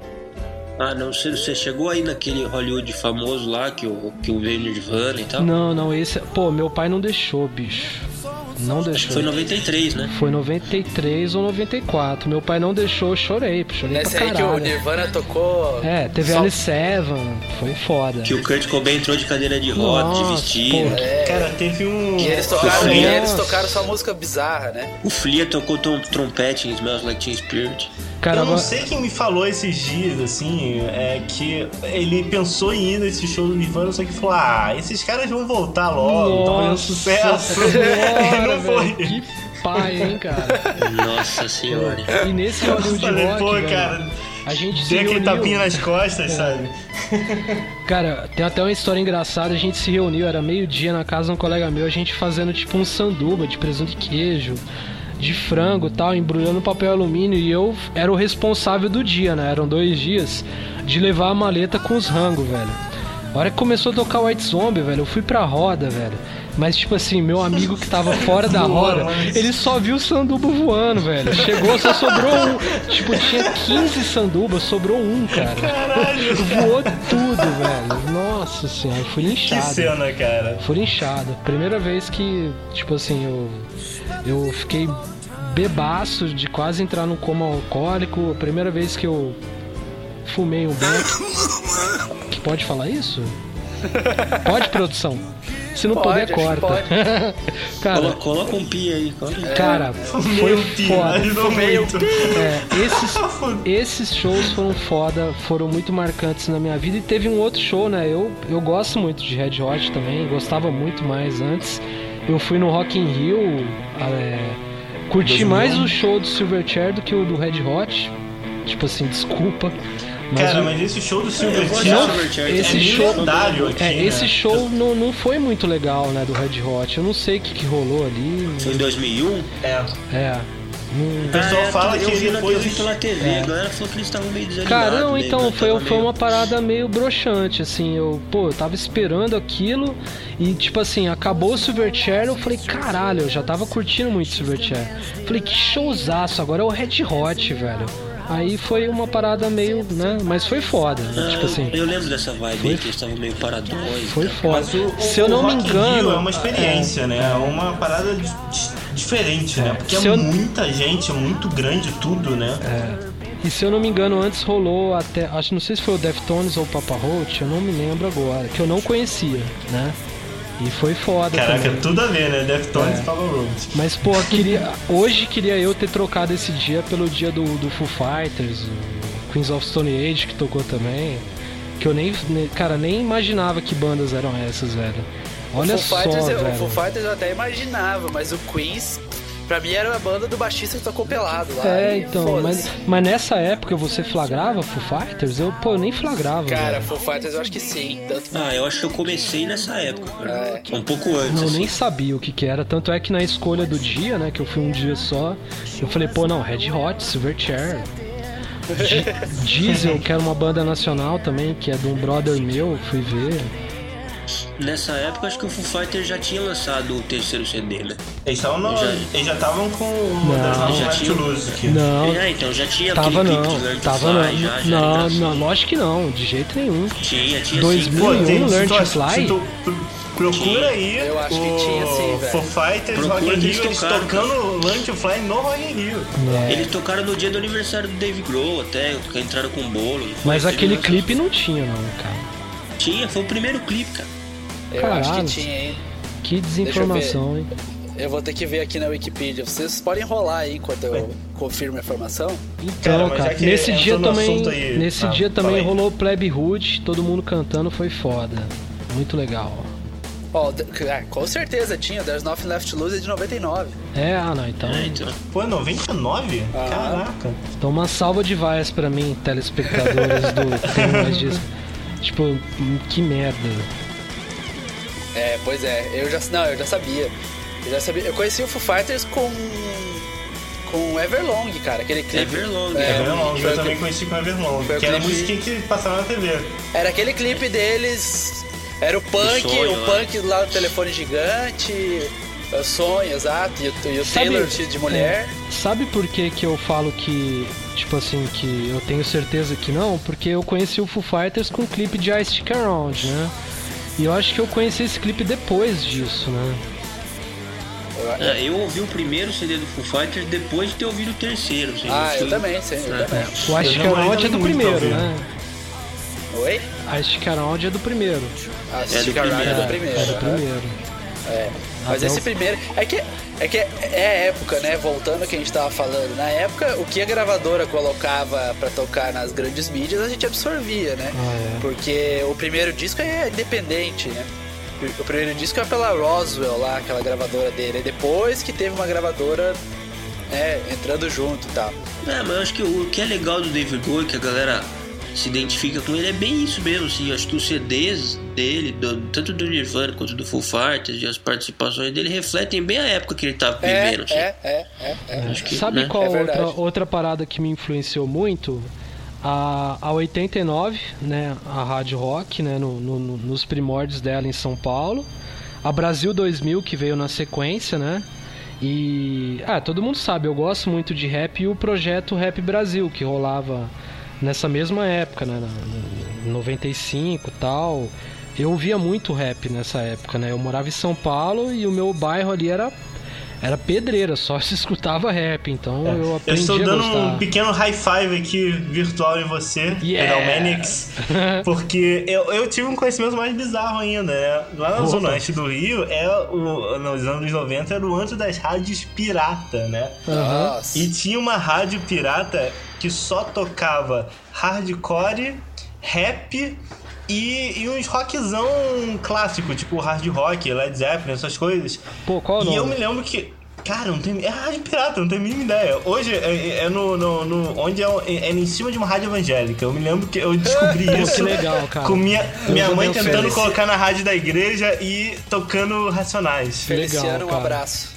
E: Ah, não sei, você chegou aí naquele Hollywood famoso lá, que o, que o veio Nirvana e tal?
C: Não, não, esse... Pô, meu pai não deixou, bicho. Não deixou.
E: Acho que foi noventa e três, né?
C: Foi noventa e três ou noventa e quatro. Meu pai não deixou, eu chorei, chorei
B: Nesse
C: pra
B: aí
C: caralho.
B: que o Nirvana tocou...
C: É, teve
B: só...
C: Alice Seven, foi foda.
E: Que o Kurt Cobain entrou de cadeira de roda,
C: Nossa,
E: de vestido.
C: pô.
B: É,
D: Cara, teve um...
B: que eles tocaram,
E: Nossa.
B: e eles tocaram só música bizarra, né?
E: O Flea tocou tom, trompete em Smells Like Teen Spirit.
C: Cara,
D: eu não
C: agora-
D: sei quem me falou esses dias, assim, é que ele pensou em ir nesse show do Nirvana, só que falou, ah, esses caras vão voltar logo, tá fazendo sucesso. E não
C: velho,
D: foi.
C: que pai, hein, cara.
E: Nossa senhora.
C: E nesse Hollywood
D: Falei,
C: Rock,
D: pô,
C: velho,
D: cara,
C: a gente se
D: dei aquele
C: reuniu...
D: tapinha nas costas, sabe?
C: Cara, tem até uma história engraçada, a gente se reuniu, era meio-dia na casa de um colega meu, a gente fazendo tipo um sanduba de presunto e queijo, de frango e tal, embrulhando papel alumínio, e eu era o responsável do dia, né? Eram dois dias de levar a maleta com os rangos, velho. A hora que começou a tocar White Zombie, velho, eu fui pra roda, velho. Mas, tipo assim, meu amigo que tava fora da roda, ele só viu o sanduba voando, velho. Chegou, só sobrou um. Tipo, tinha quinze sandubas, sobrou um, cara.
D: Caralho.
C: Voou tudo, velho. Nossa senhora, fui
D: Que
C: linchado.
D: cena, cara.
C: Fui linchado. Primeira vez que, tipo assim, eu, eu fiquei bebaço de quase entrar num coma alcoólico. Primeira vez que eu fumei um beck. Que pode falar isso? Pode, produção? Se não
B: Pode,
C: puder,
B: acho que
C: corta.
B: pode.
C: Cara,
E: Coloca, coloca um pi aí. Coloca...
C: cara, foi
D: Meu tio,
C: foda.
D: ajudou muito.
C: É, esses, esses shows foram foda, foram muito marcantes na minha vida. E teve um outro show, né? Eu, eu gosto muito de Red Hot também, gostava muito mais antes. Eu fui no Rock in Rio, é, curti mais o show do Silverchair do que o do Red Hot. Tipo assim, desculpa. Mas
D: Cara,
C: o-
D: mas esse show do
E: Eu
D: Silverchair
E: gosto do Silverchair,
C: esse
D: é
C: show-
D: lendário aqui,
C: É,
D: né?
C: esse show não, não foi muito legal, né, do Red Hot. Eu não sei o que, que rolou ali.
E: Foi em dois mil e um?
D: É.
C: É. Não...
D: O pessoal
E: Ah, é,
D: fala
E: eu
D: que
E: vi na,
D: depois...
E: eu vi pela T V,
C: É.
E: a galera falou que eles estavam meio desanimados.
C: Cara, não,
E: meio-
C: então, foi,
E: tava
C: foi
E: meio-
C: uma parada meio broxante, assim, eu, pô, eu tava esperando aquilo e, tipo assim, acabou o Silverchair, eu falei, caralho, eu já tava curtindo muito o Silverchair. Falei, que showzaço, agora é o Red Hot, velho. Aí foi uma parada meio, né, mas foi foda, né,
E: Ah,
C: tipo assim,
E: eu lembro dessa vibe aí, que eles estavam meio paradões.
C: foi
E: né?
C: foda.
D: Mas o,
C: Se eu não
D: o
C: me
D: Rock in
C: engano...
D: Rio é uma experiência, né? É uma parada di- di- diferente, né? Porque
C: Se
D: é
C: eu-
D: muita gente, é muito grande tudo, né?
C: E se eu não me engano, antes rolou até, acho, não sei se foi o Deftones ou o Papa Roach, eu não me lembro agora, que eu não conhecia, né, e foi foda
D: Caraca,
C: também.
D: tudo a ver, né? Deftones
C: É.
D: e Papa Roach.
C: Mas, pô, queria, hoje queria eu ter trocado esse dia pelo dia do, do Foo Fighters, o Queens of Stone Age, que tocou também. Que eu nem, nem- cara, nem imaginava que bandas eram essas, velho. Olha
B: o
C: só,
B: Foo Fighters, eu-
C: velho.
B: o Foo Fighters eu até imaginava, mas o Queens, pra mim, era a banda do baixista que tocou pelado lá.
C: É,
B: e
C: então,
B: foda-se.
C: mas, mas nessa época você flagrava Foo Fighters? Eu, pô, eu nem flagrava,
B: Cara,
C: velho.
B: Foo Fighters eu acho que sim. Tanto...
E: Ah, eu acho que eu comecei nessa época, cara.
B: É.
E: Um pouco antes.
C: Eu
E: assim.
C: nem sabia o que que era, tanto é que na escolha do dia, né, que eu fui um dia só, eu falei, pô, não, Red Hot, Silverchair, Di- Diesel, que era uma banda nacional também, que é de um brother meu, fui ver.
E: Nessa época, acho que o Foo Fighters já tinha lançado o terceiro C D, né?
D: Eles estavam no-
E: Já-
D: eles já estavam com o
C: Não.
D: There's Nothing
E: Já
D: Left
E: tinha-
D: to Lose aqui.
C: Não,
E: É, então, já tinha
C: tava
E: aquele
C: não,
E: clipe de Learn to
C: tava
E: Fly,
C: não,
E: já, já
C: não,
E: era
C: não, lógico que não, de jeito nenhum.
E: Tinha, tinha
C: Dois
E: sim.
C: mil.
D: Pô,
C: um,
D: tem,
C: Learn
D: se tu,
C: to
D: se
C: Fly?
D: tu pro- procura aí
B: Eu acho que
D: o
B: tinha sim, velho.
D: Foo Fighters,
E: Procura
D: Rock in
E: que
D: Rio,
E: eles
D: eles
E: tocaram,
D: tocando Learn to Fly no Rock in Rio.
C: É.
E: Eles tocaram no dia do aniversário do Dave Grohl até, que entraram com bolo. não foi?
C: Mas
E: Teve
C: aquele
E: uma-
C: clipe não tinha não, cara.
E: Tinha, foi o primeiro clipe, cara.
B: Eu
C: Caralho.
B: acho que tinha, hein?
C: Que desinformação, hein?
B: Eu vou ter que ver aqui na Wikipedia. Vocês podem enrolar aí enquanto eu confirmo a informação.
C: Então,
D: Cara, mas
C: cara,
D: já que
C: nesse
D: entrou
C: dia
D: no
C: também,
D: assunto aí-
C: nesse
D: Ah,
C: dia
D: fala
C: também
D: aí.
C: rolou Plebe Hood, todo mundo cantando, foi foda. Muito legal.
B: Ó, d- ah, com certeza tinha. There's Nothing Left to Lose é de noventa e nove.
C: É, ah não, então.
E: É, então.
D: Pô, é noventa e nove?
B: Ah.
D: Caraca.
C: Então uma salva de vaias pra mim, telespectadores do Tem Mais Disso. Tipo, hum, que merda.
B: É, pois é. Eu já, não, eu já sabia. Eu já sabia. Eu conheci o Foo Fighters com com Everlong, cara, aquele clipe.
E: Everlong,
B: é,
D: Everlong,
B: foi
D: eu
B: o
D: também
B: cli-
D: conheci com Everlong,
B: foi o
D: que era a
B: clipe-
D: musiquinha que passava na T V.
B: Era aquele clipe deles, era o punk,
E: O sonho,
B: o punk lá do telefone gigante, o sonho, exato, e o, e o
C: Sabe-
B: Taylor vestido de mulher.
C: É, sabe por que que eu falo que, tipo assim, que eu tenho certeza que não? Porque eu conheci o Foo Fighters com o clipe de I Stick Around, né? E eu acho que eu conheci esse clipe depois disso, né?
E: É, eu ouvi o primeiro C D do Foo Fighters depois de ter ouvido o terceiro. Assim,
B: Ah, eu
E: fui-
B: também, sim, eu
E: É.
B: também.
C: O I Stick
D: demorei
C: Around é do
D: também muito pra
C: primeiro,
D: ouvir.
C: né?
B: Oi?
C: I Stick Around é do primeiro.
B: Ah,
E: É do
B: Stick Around
E: primeiro.
B: é do primeiro.
C: É do
B: né?
C: primeiro.
B: É. Mas
C: Até
B: esse
C: o-
B: primeiro. É que, é que é a época, né? Voltando ao que a gente tava falando. Na época, o que a gravadora colocava pra tocar nas grandes mídias, a gente absorvia, né?
C: Ah, é.
B: Porque o primeiro disco é independente, né? O primeiro disco é pela Roswell lá, aquela gravadora dele. É depois que teve uma gravadora, né, entrando junto e tal.
E: É, mas eu acho que o que é legal do David Bowie, que a galera se identifica com ele, é bem isso mesmo, assim. Eu acho que os C Ds dele, do- tanto do Nirvana quanto do Foo Fighters, e as participações dele refletem bem a época que ele tava
B: É,
E: vivendo, assim.
B: é, é, é, é.
E: Acho que,
C: Sabe
E: né?
C: qual
B: É verdade.
C: outra, outra parada que me influenciou muito? A, a oitenta e nove, né? A Rádio Rock, né? No, no- no- nos primórdios dela em São Paulo. A Brasil dois mil, que veio na sequência, né? E... Ah, todo mundo sabe, eu gosto muito de rap e o projeto Rap Brasil, que rolava nessa mesma época, né? Na- Em noventa e cinco e tal. Eu ouvia muito rap nessa época, né? Eu morava em São Paulo e o meu bairro ali era... Era pedreira, só se escutava rap, então eu
D: Eu
C: aprendi
D: estou
C: a
D: dando
C: gostar.
D: um pequeno high five aqui virtual em você,
C: Yeah.
D: Pedalmanics, porque eu, eu tive um conhecimento mais bizarro ainda, né? Lá na
C: Opa.
D: Zona Oeste do Rio, é o, nos anos noventa, era o antro das rádios pirata, né?
C: Aham.
B: Nossa.
D: E tinha uma rádio pirata que só tocava hardcore, rap e, e uns rockzão clássico, tipo hard rock, Led Zeppelin, essas coisas.
C: Pô, qual o
D: E eu
C: nome?
D: me lembro que... Cara, não tem... É rádio pirata, não tenho a mínima ideia. Hoje é, é no, no, no... Onde é, é em cima de uma rádio evangélica. Eu me lembro que eu descobri
C: Pô,
D: isso
C: que legal, cara.
D: com minha, minha mãe
C: abençoe.
D: tentando colocar na rádio da igreja e tocando Racionais.
B: Feliciano,
C: legal,
B: um
C: cara.
B: abraço.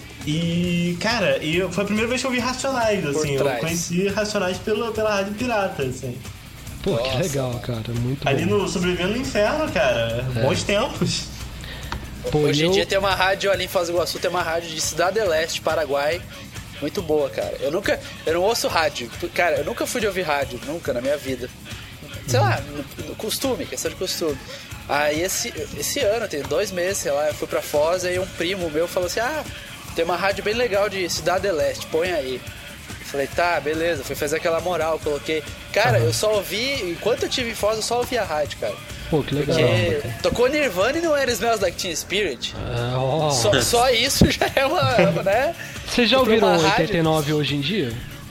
D: E, cara, e foi a primeira vez que eu vi Racionais, assim. Eu
B: trás.
D: conheci Racionais pela, pela rádio pirata, assim.
C: Pô, que
B: Nossa.
C: legal, cara. Muito
D: Ali
C: bom.
D: no Sobrevivendo no Inferno, cara. Bons tempos.
C: Pô,
B: Hoje em
C: eu-
B: dia tem uma rádio ali em Foz do Iguaçu, tem uma rádio de Cidade del Leste, Paraguai. Muito boa, cara. Eu nunca. Eu não ouço rádio. Cara, eu nunca fui de ouvir rádio, nunca na minha vida. Sei lá, no, no costume, questão de costume. Aí esse, esse ano, tem dois meses, sei lá, eu fui pra Foz e um primo meu falou assim: ah, tem uma rádio bem legal de Cidade del Leste, põe aí. Eu falei, tá, beleza, fui fazer aquela moral, coloquei. Cara, eu só ouvi, enquanto eu tive em Foz, eu só ouvi a rádio, cara.
C: Pô, que legal.
B: Porque tocou Nirvana e não era Smells Like Teen Spirit.
C: Ah, ó.
B: Só, só isso já é uma, né?
C: Vocês já
B: Pra
C: ouviram
B: uma
C: o
B: rádio-
C: oitenta e nove hoje em dia?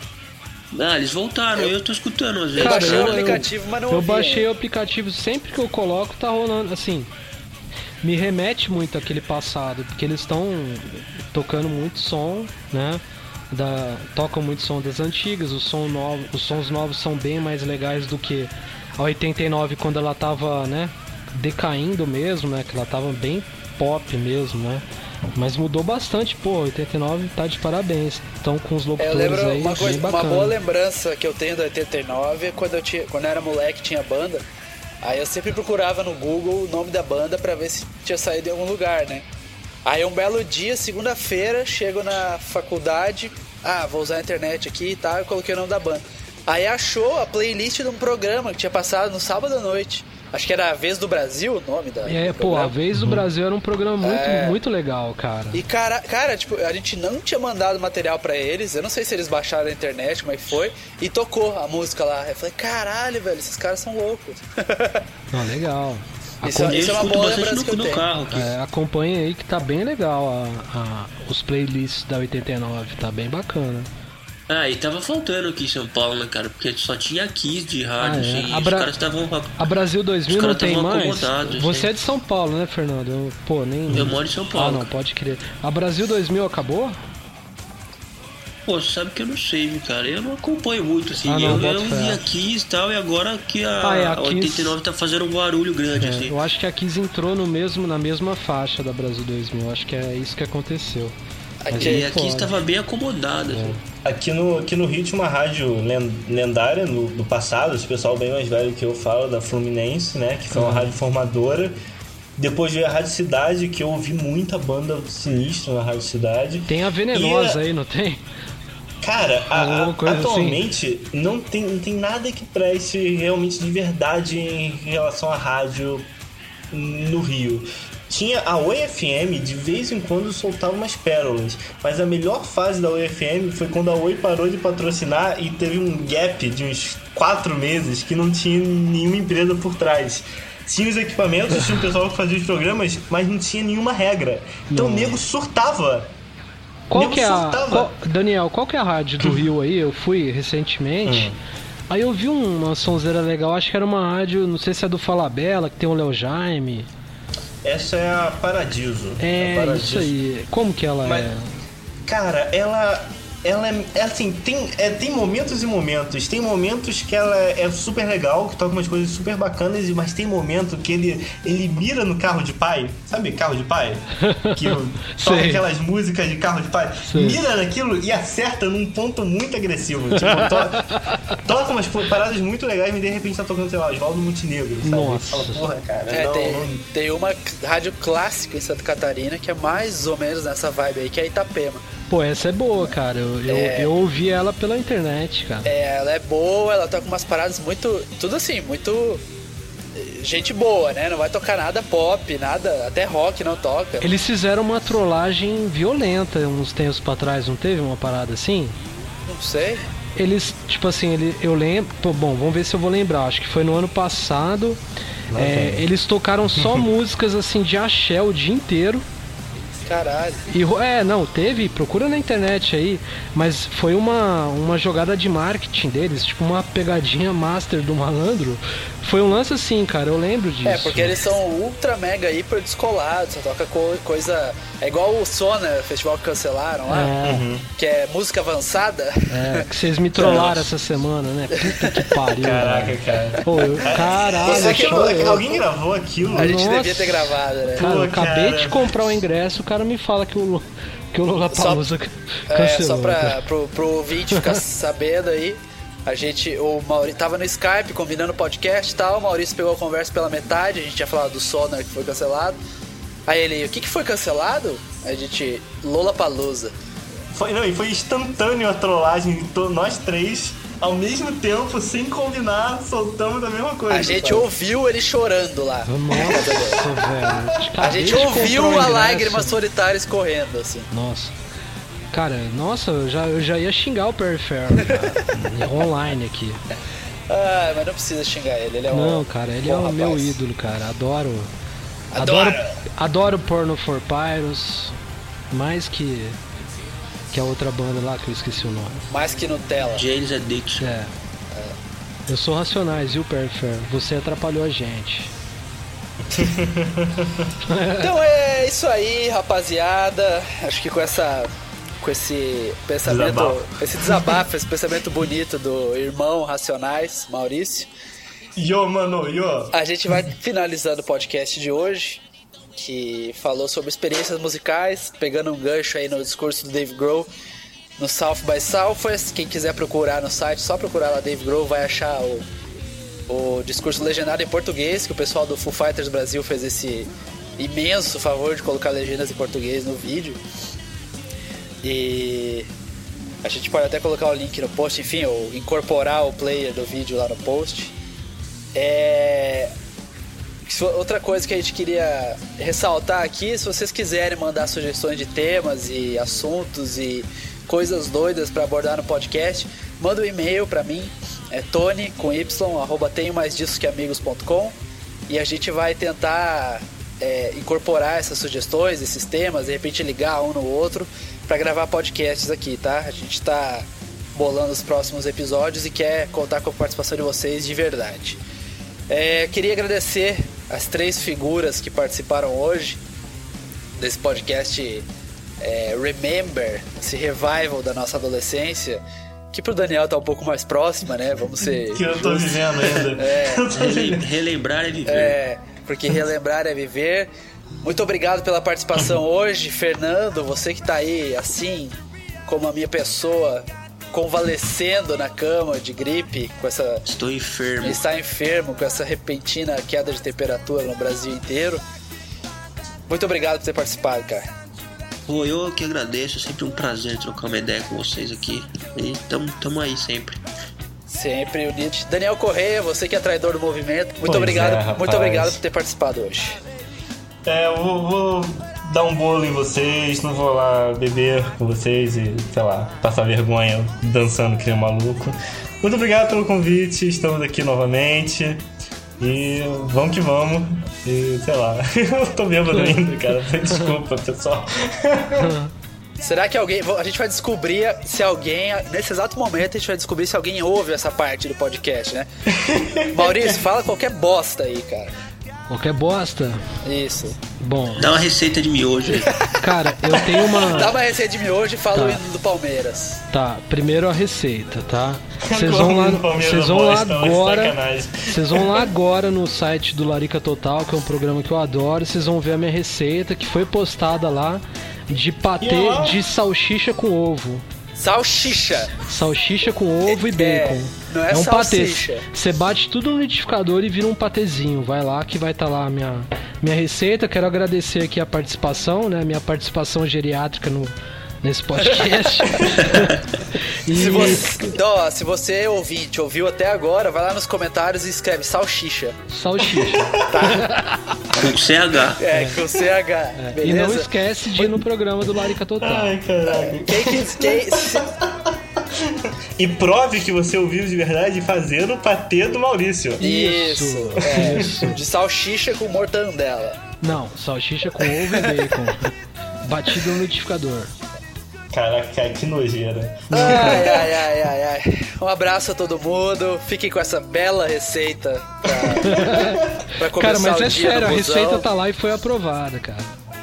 E: Ah, eles voltaram, eu, tô escutando às vezes.
B: Eu baixei
E: cara.
B: o aplicativo, mas não
C: Eu
B: ouvi
C: baixei
B: ainda.
C: o aplicativo, sempre que eu coloco tá rolando, assim, me remete muito àquele passado, porque eles estão tocando muito som, né? Da, tocam muito som das antigas, os, som novo, os sons novos são bem mais legais do que a oitenta e nove quando ela tava, né, decaindo mesmo, né? Que ela tava bem pop mesmo, né? Mas mudou bastante, pô, oitenta e nove tá de parabéns. Estão com os
B: É, eu
C: locutores
B: lembro
C: aí,
B: uma,
C: bem
B: coisa, uma
C: bacana.
B: boa lembrança que eu tenho da oitenta e nove é quando eu, tinha, quando eu era moleque tinha banda. Aí eu sempre procurava no Google o nome da banda pra ver se tinha saído em algum lugar, né? Aí um belo dia, segunda-feira, chego na faculdade, ah, vou usar a internet aqui e tal, eu coloquei o nome da banda. Aí achou a playlist de um programa que tinha passado no sábado à noite. Acho que era A Vez do Brasil o nome da.
C: É,
B: do
C: pô,
B: programa.
C: a Vez do Brasil era um programa muito,
B: É.
C: muito legal, cara.
B: E cara, cara, tipo, a gente não tinha mandado material pra eles, eu não sei se eles baixaram na internet, como é que foi, e tocou a música lá. Eu falei, caralho, velho, esses caras são loucos.
C: Ah, legal.
B: Isso,
C: Acom-
E: Eu
B: isso é uma
E: escuto
B: boa
E: bastante
B: lembrança que eu
E: no, no
B: tenho.
E: carro aqui.
C: é, acompanha aí que tá bem legal a, a- os playlists da oitenta e nove, tá bem bacana.
E: Ah, e tava faltando aqui em São Paulo, né, cara? Porque só tinha Kiss de rádio,
C: Ah, é.
E: assim,
C: A
E: e
C: Bra-
E: os caras estavam...
C: A Brasil dois mil
E: Os
C: não
E: caras
C: tem
E: tavam
C: mais?
E: acomodados,
C: Você
E: né?
C: é de São Paulo, né, Fernando? Eu, pô, nem...
E: Eu moro em São Paulo.
C: Ah, não, pode crer. A Brasil dois mil acabou?
E: Pô, você sabe que eu não sei, viu, cara? Eu não acompanho muito, assim.
C: Ah, não,
E: eu
C: boto
E: eu
C: fé.
E: vi a Kiss e tal, e agora que a,
C: Ah, é, a
E: a
C: Kiss-
E: oitenta e nove tá fazendo um barulho grande,
C: É,
E: assim.
C: eu acho que a Kiss entrou no mesmo, na mesma faixa da Brasil dois mil. Acho que é isso que aconteceu.
B: Aqui,
E: E aqui
C: Pode.
E: estava bem acomodado. assim.
D: Aqui no, aqui no Rio tinha uma rádio len- lendária no, do passado, esse pessoal bem mais velho que eu falo, da Fluminense, né? Que foi uma rádio formadora. Depois veio a Rádio Cidade, que eu ouvi muita banda sinistra na Rádio Cidade.
C: Tem a Venenosa
D: E,
C: aí, não tem?
D: Cara, a- a-
C: Alguma coisa
D: atualmente não, tem, não tem nada que preste realmente de verdade em relação à rádio no Rio. Tinha a Oi F M, de vez em quando soltava umas pérolas, mas a melhor fase da Oi F M foi quando a Oi parou de patrocinar e teve um gap de uns quatro meses que não tinha nenhuma empresa por trás. Tinha os equipamentos, tinha o pessoal que fazia os programas, mas não tinha nenhuma regra. Então o nego surtava.
C: Qual
D: Nego
C: que é a.
D: surtava.
C: qual- Daniel, qual que é a rádio do Rio aí? Eu fui recentemente. Aí eu vi uma sonzeira legal, acho que era uma rádio, não sei se é do Falabella, que tem o Léo Jaime.
D: Essa é a Paradiso.
C: É,
D: a Paradiso.
C: isso aí. Como que ela
D: Mas,
C: é?
D: cara, ela. Ela é, é assim, tem, é, tem momentos e momentos. Tem momentos que ela é super legal, que toca umas coisas super bacanas, mas tem momento que ele, ele mira no carro de pai. Sabe carro de pai? Que toca
C: Sei.
D: aquelas músicas de carro de pai.
C: Sei.
D: Mira naquilo e acerta num ponto muito agressivo. Tipo, to, toca umas paradas muito legais, mas de repente tá tocando, sei lá, Oswaldo Montenegro, sabe?
C: Nossa.
D: Fala, porra, cara.
B: É,
D: não,
B: tem,
D: não.
B: tem uma rádio clássica em Santa Catarina que é mais ou menos nessa vibe aí, que é Itapema.
C: Pô, essa é boa, cara. Eu, eu,
B: É.
C: eu ouvi ela pela internet, cara.
B: É, ela é boa, ela toca umas paradas muito. Tudo assim, muito. Gente boa, né? Não vai tocar nada pop, nada. Até rock não toca.
C: Eles fizeram uma trollagem violenta uns tempos pra trás, não teve uma parada assim?
B: Não sei.
C: Eles, tipo assim, ele, eu lembro. Pô, bom, vamos ver se eu vou lembrar. Acho que foi no ano passado. É, eles tocaram só músicas assim de axé o dia inteiro.
B: Caralho.
C: E, ro- é, não, teve, procura na internet aí, mas foi uma, uma jogada de marketing deles, tipo uma pegadinha master do malandro. Foi um lance assim, cara, eu lembro disso.
B: É, porque eles são ultra mega hiper descolados, só toca co- coisa. É igual o Sonar, festival que cancelaram lá,
C: É,
B: que é música avançada.
C: é, que vocês me trollaram essa semana, né? Puta que pariu.
D: Caraca,
C: velho.
D: cara.
C: Pô, eu, caralho,
B: Você que
C: eu-
B: não-
D: Alguém gravou aquilo?
B: A gente
C: Nossa.
B: devia ter gravado, né?
C: cara, eu
D: Pô,
C: acabei
D: cara.
C: de comprar o ingresso, o cara me fala que o, que o Lollapalooza
B: É,
C: cancelou.
B: só pra,
C: cara.
B: pro, pro ouvinte ficar sabendo aí. A gente, o Maurício tava no Skype combinando o podcast e tal. O Maurício pegou a conversa pela metade. A gente tinha falado do Sonar que foi cancelado. Aí ele, o que, que foi cancelado? Aí a gente, Lollapalooza.
D: Foi, não, e foi instantâneo a trollagem de to- nós três, ao mesmo tempo, sem combinar, soltamos a mesma coisa.
B: A gente
D: sabe?
B: ouviu ele chorando lá.
C: Nossa, velho.
B: A gente ouviu a lágrima solitária escorrendo, assim.
C: Nossa. Cara, nossa, eu já, eu já ia xingar o Perry Farrell, cara, online aqui.
B: Ah, mas não precisa xingar ele, ele é um
C: Não, cara, ele
B: bom
C: é o meu
B: rapaz.
C: ídolo, cara. Adoro.
B: Adoro.
C: Adoro, adoro Porno for Pyros. Mais que. Que a outra banda lá que eu esqueci o nome.
B: Mais que Nutella.
E: James Addiction.
C: É. Eu sou Racionais, viu, Perry Farrell? Você atrapalhou a gente.
B: Então é isso aí, rapaziada. Acho que com essa. Com esse pensamento.
D: Desabafo.
B: Esse desabafo, esse pensamento bonito do irmão Racionais, Maurício.
D: Yo, mano, yo.
B: A gente vai finalizando o podcast de hoje, que falou sobre experiências musicais, pegando um gancho aí no discurso do Dave Grohl no South by Southwest. Quem quiser procurar no site, só procurar lá Dave Grohl, vai achar o, o discurso legendado em português, que o pessoal do Foo Fighters Brasil fez esse imenso favor de colocar legendas em português no vídeo. E a gente pode até colocar o link no post, enfim, ou incorporar o player do vídeo lá no post. É... Outra coisa que a gente queria ressaltar aqui, se vocês quiserem mandar sugestões de temas e assuntos e coisas doidas para abordar no podcast, manda um e-mail para mim, é tony com y arroba tenho mais disso que amigos ponto com, e a gente vai tentar é, incorporar essas sugestões, esses temas, de repente ligar um no outro para gravar podcasts aqui, tá? A gente tá bolando os próximos episódios e quer contar com a participação de vocês de verdade. É, queria agradecer as três figuras que participaram hoje desse podcast é, Remember, esse revival da nossa adolescência, que pro Daniel tá um pouco mais próxima, né? Vamos ser
D: Que eu tô vivendo ainda.
B: É.
D: Eu tô
E: Rele-
D: vivendo.
E: relembrar é viver.
B: É, porque relembrar é viver. Muito obrigado pela participação hoje, Fernando. Você que tá aí, assim, como a minha pessoa, convalescendo na cama de gripe, com essa...
E: Estou enfermo.
B: Está enfermo com essa repentina queda de temperatura no Brasil inteiro. Muito obrigado por ter participado, cara.
E: Pô, eu que agradeço. É sempre um prazer trocar uma ideia com vocês aqui. E tamo, tamo aí sempre.
B: Sempre unidos. Daniel Correia, você que é traidor do movimento. Muito
D: Pois
B: obrigado,
D: é, rapaz.
B: muito obrigado por ter participado hoje.
D: É, eu vou, vou dar um bolo em vocês, não vou lá beber com vocês e, sei lá, passar vergonha dançando que nem um maluco. Muito obrigado pelo convite, estamos aqui novamente. E vamos que vamos. E sei lá, eu tô bêbado ainda, cara. Desculpa, pessoal.
B: Será que alguém... A gente vai descobrir se alguém... Nesse exato momento a gente vai descobrir se alguém ouve essa parte do podcast, né? Maurício, fala qualquer bosta aí, cara.
C: Qualquer bosta.
B: Isso.
C: Bom,
E: Dá uma receita de miojo aí.
C: cara, eu tenho uma...
B: Dá uma receita de miojo e fala
C: Tá.
B: o hino do Palmeiras.
C: Tá, primeiro a receita, tá? Vocês vão
D: Como
C: lá,
D: o Palmeiras
C: vocês vão lá
D: bosta, mas
C: agora.
D: sacanagem.
C: Vocês vão lá agora no site do Larica Total, que é um programa que eu adoro. Vocês vão ver a minha receita que foi postada lá de patê
D: E lá?
C: de salsicha com ovo.
B: Salsicha.
C: Salsicha com ovo e bacon.
B: não é
C: um
B: salsicha.
C: patê. Você bate tudo no liquidificador e vira um patezinho. Vai lá que vai estar lá a minha, minha receita. Quero agradecer aqui a participação, né? Minha participação geriátrica no, nesse podcast. E-
B: Se você, ó, se você ouvinte ouviu até agora, vai lá nos comentários e escreve salsicha.
C: Salsicha.
E: Com C H.
B: É, com C H.
C: E
B: Beleza?
C: não esquece de ir no programa do Larica Total.
D: Ai, caraca.
B: Quem quis. Quem, se-
D: E prove que você ouviu de verdade fazendo o patê do Maurício.
B: Isso. É,
C: Isso.
B: de salsicha com mortandela.
C: Não, salsicha com ovo e bacon. Batido no liquidificador.
D: Caraca, que nojeira.
B: Ai, ai, ai, ai, ai. Um abraço a todo mundo. Fiquem com essa bela receita pra, pra começar
C: Cara, mas
B: o
C: é
B: dia
C: sério, a
B: no busão.
C: receita tá lá e foi aprovada, cara.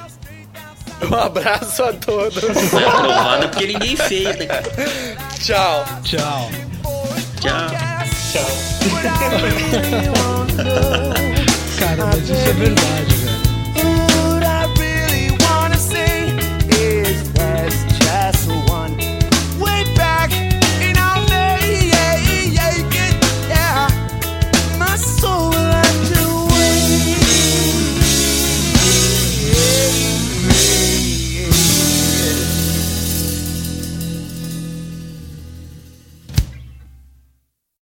B: Um abraço a todos.
E: Foi aprovada porque ninguém fez, né, cara?
B: Tchau.
C: Tchau.
E: Tchau.
D: Tchau.
C: Cara, mas isso é verdade.